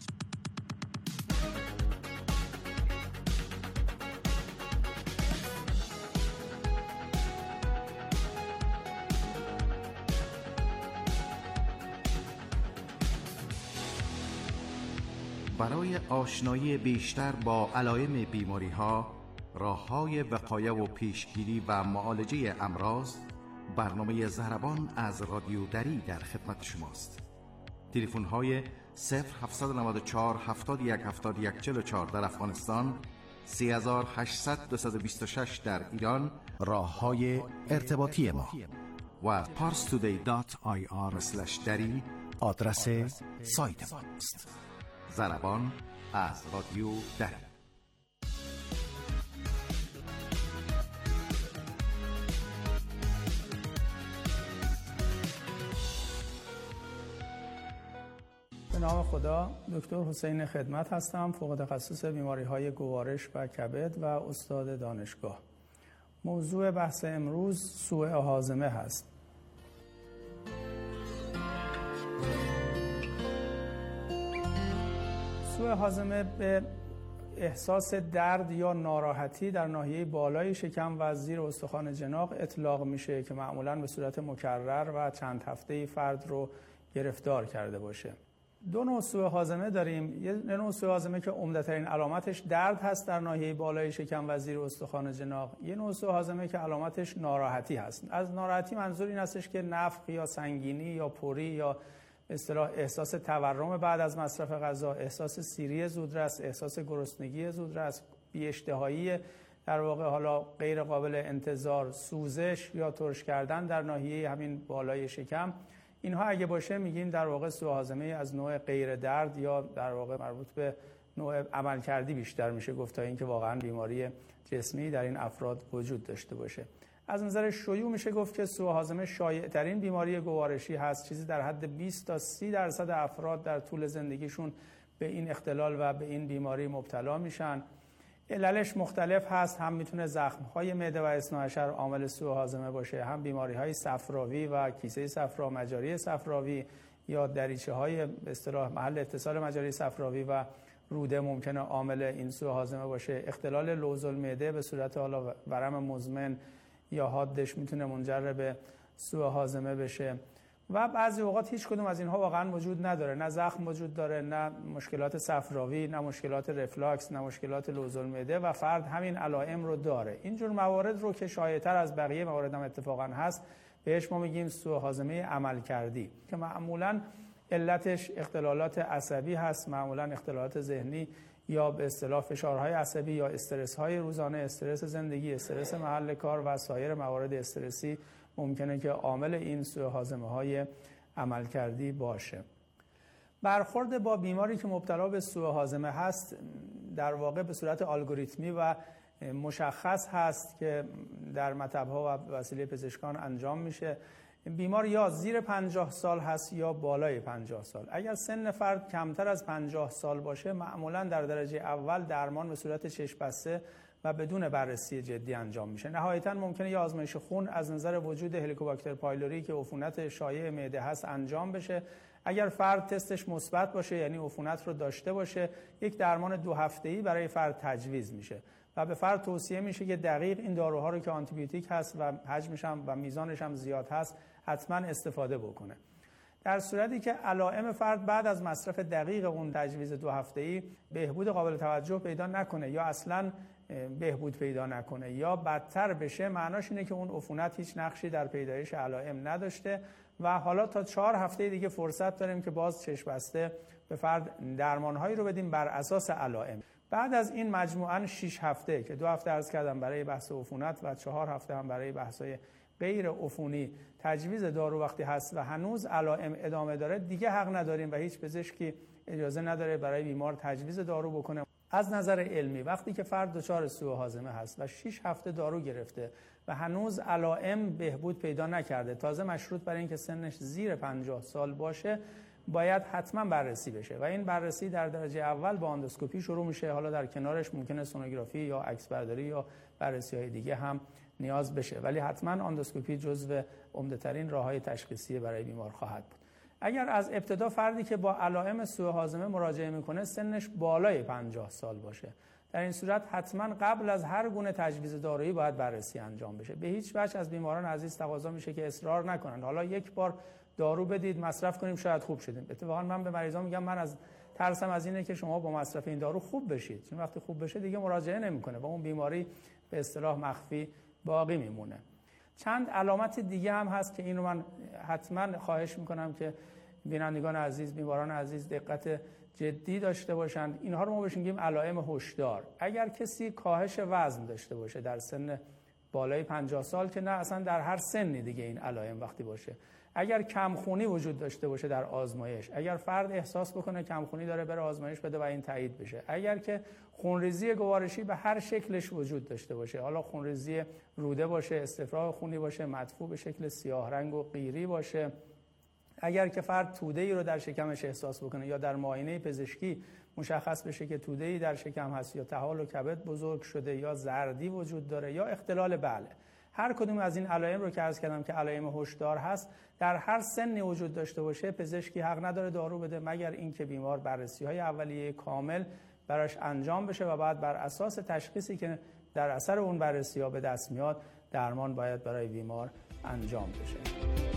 برای آشنایی بیشتر با علائم بیماری‌ها، راه‌های وقایه و پیشگیری و معالجه امراض، برنامه ضربان از رادیو دری در خدمت شماست. تلفن‌های صفر هفت نه چهار هفتاد و یک هفتاد و یک چهل و چهار در افغانستان، سه هشت صفر صفر دو دو شش در ایران، راه‌های ارتباطی ما و پارس تودی دات آی آر اسلش دری آدرس سایت ماست. ضربان از رادیو دری. به نام خدا، دکتر حسین خدمت هستم، فوق تخصص بیماری‌های گوارش و کبد و استاد دانشگاه. موضوع بحث امروز سوء هاضمه هست. سوء هاضمه به احساس درد یا ناراحتی در ناحیه بالای شکم و زیر استخوان جناق اطلاق میشه که معمولاً به صورت مکرر و چند هفته‌ای فرد رو گرفتار کرده باشه. دو نوع سوء هاضمه داریم. یه نوع سوء هاضمه که عمدترین علامتش درد هست در ناحیه بالای شکم و زیر استخوان جناق. یه نوع سوء هاضمه که علامتش ناراحتی هست. از ناراحتی منظور این هستش که نفخ یا سنگینی یا پری یا به اصطلاح احساس تورم بعد از مصرف غذا، احساس سیری زودرس، احساس گرسنگی زودرس، بی‌اشتهایی در واقع حالا غیر قابل انتظار، سوزش یا ترش کردن در ناحیه همین بالای شکم، اینها اگه باشه میگیم در واقع سوء هاضمه از نوع غیر درد یا در واقع مربوط به نوع عملکردی بیشتر میشه گفت تا اینکه واقعا بیماری جسمی در این افراد وجود داشته باشه. از نظر شیوع میشه گفت که سوء هاضمه شایع ترین بیماری گوارشی هست. چیزی در حد بیست تا سی درصد افراد در طول زندگیشون به این اختلال و به این بیماری مبتلا میشن. عللش مختلف هست، هم میتونه زخم‌های معده و اثناعشر عامل سوء هاضمه باشه، هم بیماری‌های صفراوی و کیسه صفرا، مجاری صفراوی یا دریچه‌های به اصطلاح محل اتصال مجاری صفراوی و روده ممکنه عامل این سوء هاضمه باشه. اختلال لوز المعده به صورت حالا ورم مزمن یا حادش میتونه منجر به سوء هاضمه بشه و بعضی اوقات هیچ کدوم از اینها واقعا وجود نداره. نه زخم وجود داره، نه مشکلات صفراوی، نه مشکلات رفلاکس، نه مشکلات لوز المعده و فرد همین علائم رو داره. اینجور موارد رو که شایع‌تر از بقیه موارد هم اتفاقا هست، بهش ما میگیم سوء هاضمه عملکردی که معمولاً علتش اختلالات عصبی هست، معمولاً اختلالات ذهنی یا به اصطلاح فشارهای عصبی یا استرس‌های روزانه، استرس زندگی، استرس محل کار و سایر موارد استرسی ممکنه که عامل این سوء هاضمه‌های عملکردی باشه. برخورد با بیماری که مبتلا به سوء هاضمه هست در واقع به صورت الگوریتمی و مشخص هست که در مطب‌ها و وسیله پزشکان انجام میشه. بیمار یا زیر پنجاه سال هست یا بالای پنجاه سال. اگر سن فرد کمتر از پنجاه سال باشه، معمولاً در درجه اول درمان به صورت چشم بسته و بدون بررسی جدی انجام میشه. نهایتاً ممکنه یه آزمایش خون از نظر وجود هلیکوباکتر پایلوری که عفونت شایع معده هست انجام بشه. اگر فرد تستش مثبت باشه، یعنی عفونت رو داشته باشه، یک درمان دو هفته‌ای برای فرد تجویز میشه و به فرد توصیه میشه که دقیق این داروها رو که آنتی بیوتیک هست و حجمش هم و میزانش هم زیاد هست حتما استفاده بکنه. در صورتی که علائم فرد بعد از مصرف دقیق اون تجویز دو هفته‌ای بهبود قابل توجه پیدا نکنه یا اصلاً بهبود پیدا نکنه یا بدتر بشه، معناش اینه که اون عفونت هیچ نقشی در پیدایش علائم نداشته و حالا تا چهار هفته دیگه فرصت داریم که باز چشم بسته به فرد درمانهایی رو بدیم بر اساس علائم. بعد از این مجموعاً شش هفته که دو هفته عرض کردم برای بحث عفونت و چهار هفته هم برای بحث‌های غیر عفونی تجویز دارو وقتی هست و هنوز علائم ادامه داره، دیگه حق نداریم و هیچ پزشکی اجازه نداره برای بیمار تجویز دارو بکنه. از نظر علمی وقتی که فرد دچار سوء هاضمه هست و شش هفته دارو گرفته و هنوز علائم بهبود پیدا نکرده، تازه مشروط بر این که سنش زیر پنجاه سال باشه، باید حتما بررسی بشه و این بررسی در درجه اول با اندوسکوپی شروع میشه. حالا در کنارش ممکنه سونوگرافی یا عکس برداری یا بررسی های دیگه هم نیاز بشه، ولی حتما اندوسکوپی جزو عمده‌ترین راههای تشخیصی برای بیمار خواهد بود. اگر از ابتدا فردی که با علائم سوء هاضمه مراجعه میکنه سنش بالای پنجاه سال باشه، در این صورت حتما قبل از هر گونه تجویز دارویی باید بررسی انجام بشه. به هیچ وجه از بیماران عزیز تقاضا میشه که اصرار نکنند حالا یک بار دارو بدید مصرف کنیم شاید خوب شدیم. اتفاقا من به مریضان میگم من از ترسم از اینه که شما با مصرف این دارو خوب بشید، چون وقتی خوب بشه دیگه مراجعه نمیکنه و اون بیماری به اصطلاح مخفی باقی میمونه. چند علامت دیگه هم هست که اینو من حتما خواهش میکنم که بینندگان عزیز، بیماران عزیز دقت جدی داشته باشند. اینها رو ما بهش میگیم علائم هشدار. اگر کسی کاهش وزن داشته باشه در سن بالای پنجاه سال، که نه اصلا در هر سنی دیگه این علائم وقتی باشه، اگر کمخونی وجود داشته باشه در آزمایش، اگر فرد احساس بکنه کمخونی داره بره آزمایش بده و این تایید بشه، اگر که خونریزی گوارشی به هر شکلش وجود داشته باشه، حالا خونریزی روده باشه، استفراغ خونی باشه، مدفوع به شکل سیاه رنگ و قیری باشه، اگر که فرد توده‌ای رو در شکمش احساس بکنه یا در معاینه پزشکی مشخص بشه که توده‌ای در شکم هست یا طحال و کبد بزرگ شده یا زردی وجود داره یا اختلال بله، هر کدوم از این علائم رو که عرض کردم که علائم هشدار هست در هر سنی وجود داشته باشه، پزشکی حق نداره دارو بده مگر اینکه بیمار بررسی‌های اولیه کامل براش انجام بشه و بعد بر اساس تشخیصی که در اثر اون بررسی‌ها به دست میاد درمان باید برای بیمار انجام بشه.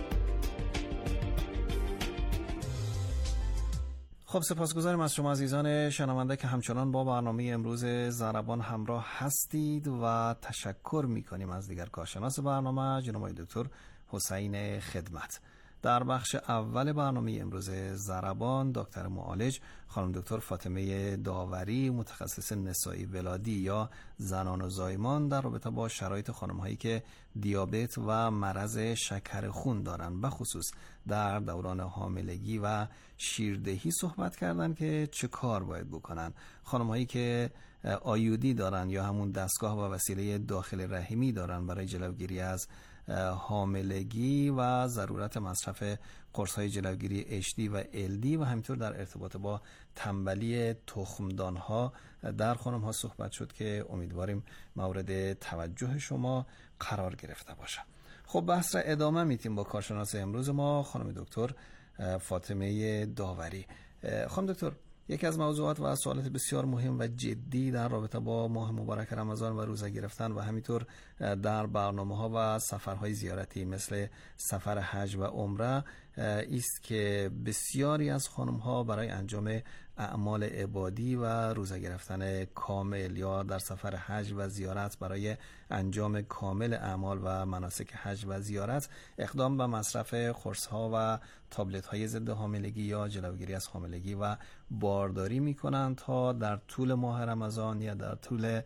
خب سپاسگزاریم از شما عزیزان شنونده که همچنان با برنامه امروز ضربان همراه هستید و تشکر میکنیم از دیگر کارشناس برنامه جناب دکتر حسین خدمت. در بخش اول برنامه امروز ضربان دکتر معالج خانم دکتر فاطمه داوری، متخصص نسایی ولادی یا زنان و زایمان، در رابطه با شرایط خانم‌هایی که دیابت و مرض شکر خون دارند به خصوص در دوران حاملگی و شیردهی صحبت کردن که چه کار باید بکنن. خانم‌هایی که آیودی دارن یا همون دستگاه و وسیله داخل رحمی دارن برای جلوگیری از حاملگی و ضرورت مصرف قرص‌های جلوگیری اچ دی و ال دی و همینطور در ارتباط با تنبلی تخمدان‌ها در خانم‌ها صحبت شد که امیدواریم مورد توجه شما قرار گرفته باشه. خب بحث را ادامه میدیم با کارشناس امروز ما خانم دکتر فاطمه داوری. خانم دکتر، یکی از موضوعات و سوالات بسیار مهم و جدی در رابطه با ماه مبارک رمضان و روزه گرفتن و همینطور در برنامه‌ها و سفرهای زیارتی مثل سفر حج و عمره است که بسیاری از خانم‌ها برای انجام اعمال عبادی و روزه گرفتن کامل یا در سفر حج و زیارت برای انجام کامل اعمال و مناسک حج و زیارت اقدام به مصرف قرص‌ها و تابلت‌های ضد حاملگی یا جلوگیری از حاملگی و بارداری می‌کنند تا در طول ماه رمضان یا در طول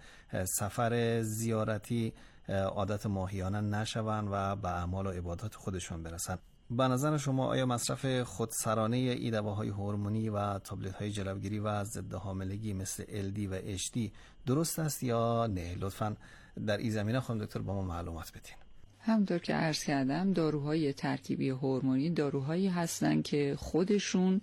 سفر زیارتی عادت ماهیانه نشوند و به اعمال و عبادات خودشون برسن. به نظر شما آیا مصرف خودسرانه ای دواهای هورمونی و تابلت‌های جلوگیری و ضد حاملگی مثل ال دی و اچ دی درست است یا نه؟ لطفاً در این زمینه خانم دکتر با ما معلومات بدین. همونطور که عرض کردم داروهای ترکیبی هورمونی داروهایی هستن که خودشون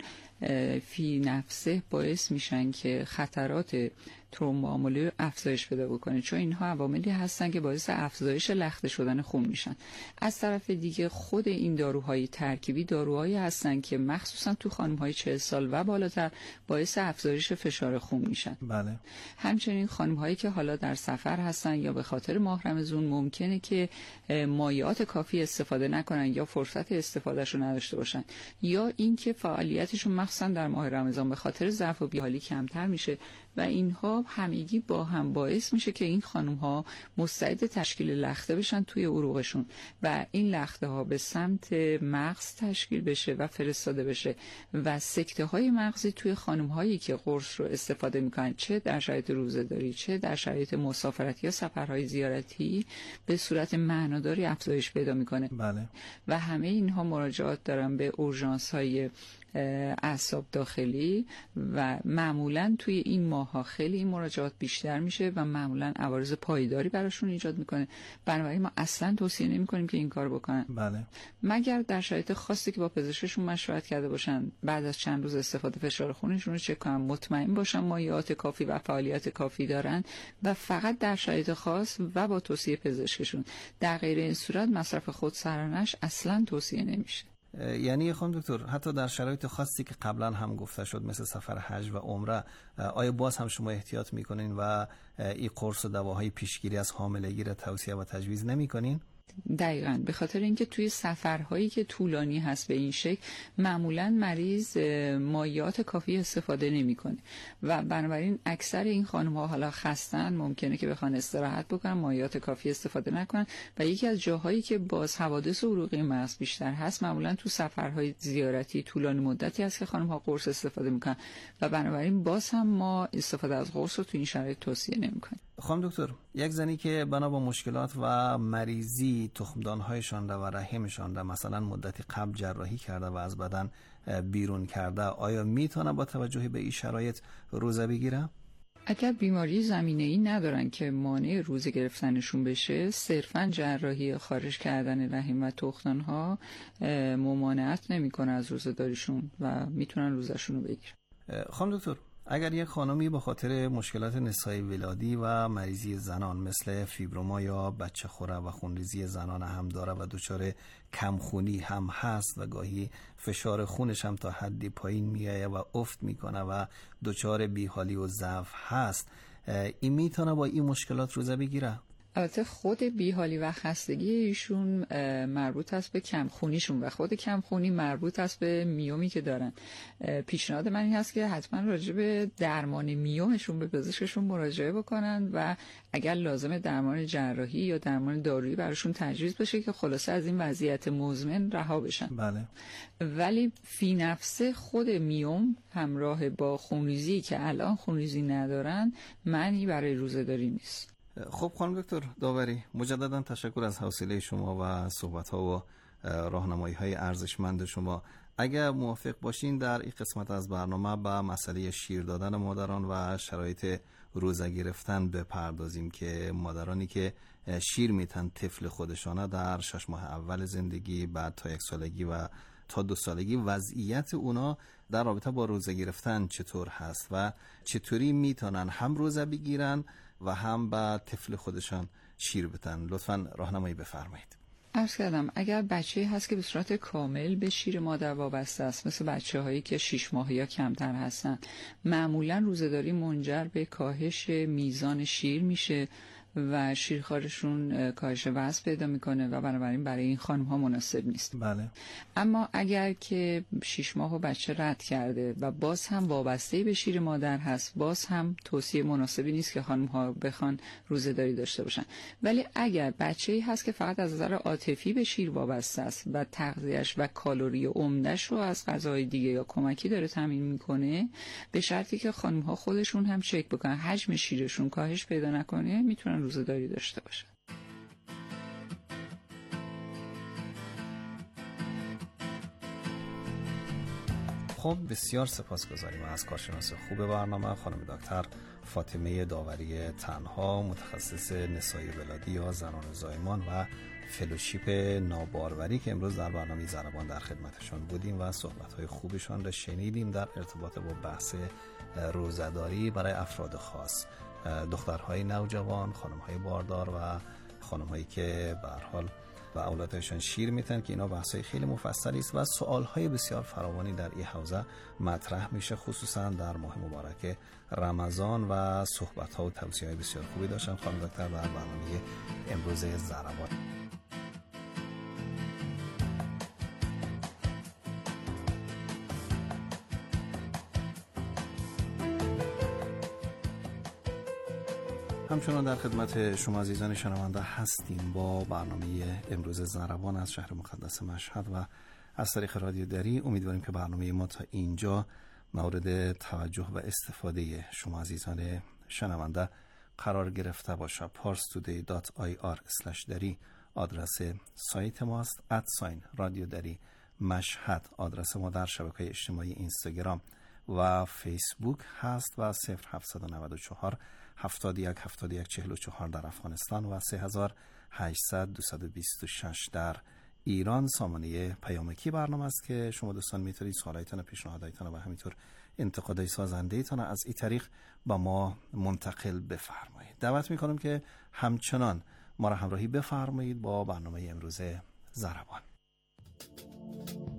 فی نفسه باعث میشن که خطرات ترومبوآمولی افزایش پیدا بکنه، چون اینها عواملی هستن که باعث افزایش لخته شدن خون میشن. از طرف دیگه خود این داروهای ترکیبی داروهایی هستن که مخصوصا تو خانم‌های چهل سال و بالاتر باعث افزایش فشار خون میشن. بله. همچنین خانم‌هایی که حالا در سفر هستن یا به خاطر ماه رمضان ممکنه که مایعات کافی استفاده نکنن یا فرصت استفادهشو نداشته باشن، یا اینکه فعالیتشون مخصوصا در ماه رمضان به خاطر ضعف و بیحالی کمتر میشه و اینها همگی با هم باعث میشه که این خانم ها مستعد تشکیل لخته بشن توی عروقشون و این لخته ها به سمت مغز تشکیل بشه و فرستاده بشه و سکته های مغزی توی خانم هایی که قرص رو استفاده میکنن، چه در شرایط روزه‌داری چه در شرایط مسافرتی یا سفرهای زیارتی، به صورت معناداری افزایش پیدا میکنه. بله. و همه اینها مراجعات دارن به اورژانس های اعصاب داخلی و معمولا توی این ماها خیلی این مراجعات بیشتر میشه و معمولا عوارض پایداری براشون ایجاد میکنه. بنابراین ما اصلا توصیه نمیکنیم که این کار بکنن. بله. مگر در شرایط خاصی که با پزشکشون مشورت کرده باشن، بعد از چند روز استفاده فشار خونشون رو چک کنن، مطمئن باشن مایعات کافی و فعالیت کافی دارن و فقط در شرایط خاص و با توصیه پزشکشون. در غیر این صورت مصرف خودسرانش اصلا توصیه نمیشه. یعنی خانم دکتر حتی در شرایط خاصی که قبلا هم گفته شد مثل سفر حج و عمره، آیا باز هم شما احتیاط میکنین و این قرص و دواهای پیشگیری از حاملگی را توصیه و تجویز نمیکنین؟ دقیقاً به خاطر اینکه توی سفرهایی که طولانی هست به این شکل معمولاً مریض مایعات کافی استفاده نمیکنه و بنابراین اکثر این خانم‌ها حالا خستن، ممکنه که بخوان استراحت بکنن، مایعات کافی استفاده نکنن و یکی از جاهایی که باز حوادث عروقی مغز بیشتر هست معمولاً تو سفرهای زیارتی طولانی مدتی هست که خانم‌ها قرص استفاده میکنن و بنابراین باز هم ما استفاده از قرص رو تو این شرایط توصیه نمیکنیم. خانم دکتر، یک زنی که بنا با مشکلات و مریضی تخمدان‌هایشان و رحمشان مثلا مدتی قبل جراحی کرده و از بدن بیرون کرده، آیا میتونه با توجه به این شرایط روزه بگیره؟ اگر بیماری زمینه‌ای ندارن که مانع روزه گرفتنشون بشه، صرفاً جراحی خارج کردن رحم و تخمدان‌ها ممانعت نمیکنه از روزه‌داریشون و میتونن روزه‌شون رو بگیرن. خانم دکتر، اگر یک خانمی به خاطر مشکلات نسایی ولادی و مریضی زنان مثل فیبروما یا بچه خوره و خونریزی زنان هم داره و دچار کمخونی هم هست و گاهی فشار خونش هم تا حدی پایین میایه و افت میکنه و دچار بیحالی و ضعف هست، این میتونه با این مشکلات روزه بگیره؟ البته خود بیحالی و خستگی ایشون مربوط است به کمخونیشون و خود کمخونی مربوط است به میومی که دارن. پیشنهاد من این هست که حتما راجع به درمان میومشون به پزشکشون مراجعه بکنن و اگر لازم درمان جراحی یا درمان دارویی براشون تجویز بشه که خلاصه از این وضعیت مزمن رها بشن. بله. ولی فی نفسه خود میوم همراه با خونریزی که الان خونریزی ندارن معنی برای روزه‌داری نیست. خب خانم دکتر داوری، مجددا تشکر از حوصله شما و صحبت‌ها و راهنمایی‌های ارزشمند شما. اگر موافق باشین در این قسمت از برنامه به مسئله شیر دادن مادران و شرایط روزه گرفتن بپردازیم که مادرانی که شیر میتن طفل خودشانه در شش ماه اول زندگی، بعد تا یک سالگی و تا دو سالگی، وضعیت اونا در رابطه با روزه گرفتن چطور هست و چطوری میتونن هم روزه بگیرن و هم با طفل خودشان شیر بدن. لطفاً راهنمایی بفرمایید. عرض کردم اگر بچه هست که به صورت کامل به شیر مادر وابسته است، مثل بچه هایی که شش ماه یا کمتر هستن، معمولا روزه‌داری منجر به کاهش میزان شیر میشه و شیرخوارشون کاهش وزن پیدا میکنه و بنابراین برای این خانم ها مناسب نیست. بله. اما اگر که شش ماه و بچه رد کرده و باز هم وابسته به شیر مادر هست، باز هم توصیه مناسبی نیست که خانم ها بخوان روزه‌داری داشته باشن. ولی اگر بچه‌ای هست که فقط از نظر عاطفی به شیر وابسته است و تغذیه‌اش و کالری عمده‌اش رو از غذاهای دیگه یا کمکی داره تامین میکنه، به شرطی که خانم ها خودشون هم چک بکنن حجم شیرشون کاهش پیدا نکنه، میتونن روزه‌داری داشته باشه. خب بسیار سپاسگزاریم از کارشناس خوب برنامه خانم دکتر فاطمه داوری تنها، متخصص نسای ولادی یا زنان زایمان و فلوشیپ ناباروری که امروز در برنامه ضربان در خدمتشان بودیم و صحبت‌های خوبشان را شنیدیم در ارتباط با بحث روزه‌داری برای افراد خاص، دخترهای نوجوان، خانم‌های باردار و خانم‌هایی که به هر حال و اولادشان شیر میتن که اینا بحثای خیلی مفصلی است و سوال‌های بسیار فراوانی در این حوزه مطرح میشه، خصوصا در ماه مبارک رمضان و صحبت‌ها و توصیه‌های بسیار خوبی داشتن خانم دکتر در برنامه امروز ضربان. همچنان در خدمت شما عزیزان شنونده هستیم با برنامه امروز ضربان از شهر مقدس مشهد و از طریق رادیو دری. امیدواریم که برنامه ما تا اینجا مورد توجه و استفاده شما عزیزان شنونده قرار گرفته باشه. پارس تودی دات آی آر اسلش دری آدرس سایت ماست. ادساین رادیو دری مشهد. آدرس ما در شبکه اجتماعی اینستاگرام و فیسبوک هست و صفر هفت نه چهار هفتاد و یک هفتاد و یک چهل و چهار در افغانستان و سه هزار و هشتصد دویست و بیست و شش در ایران سامانه پیامکی برنامه است که شما دوستان میتونید سوالایتان، پیشنهاداتتان و همینطور انتقادهای سازنده ایتان از این طریق با ما منتقل بفرمایید. دعوت میکنم که همچنان ما را همراهی بفرمایید با برنامه امروز ضربان.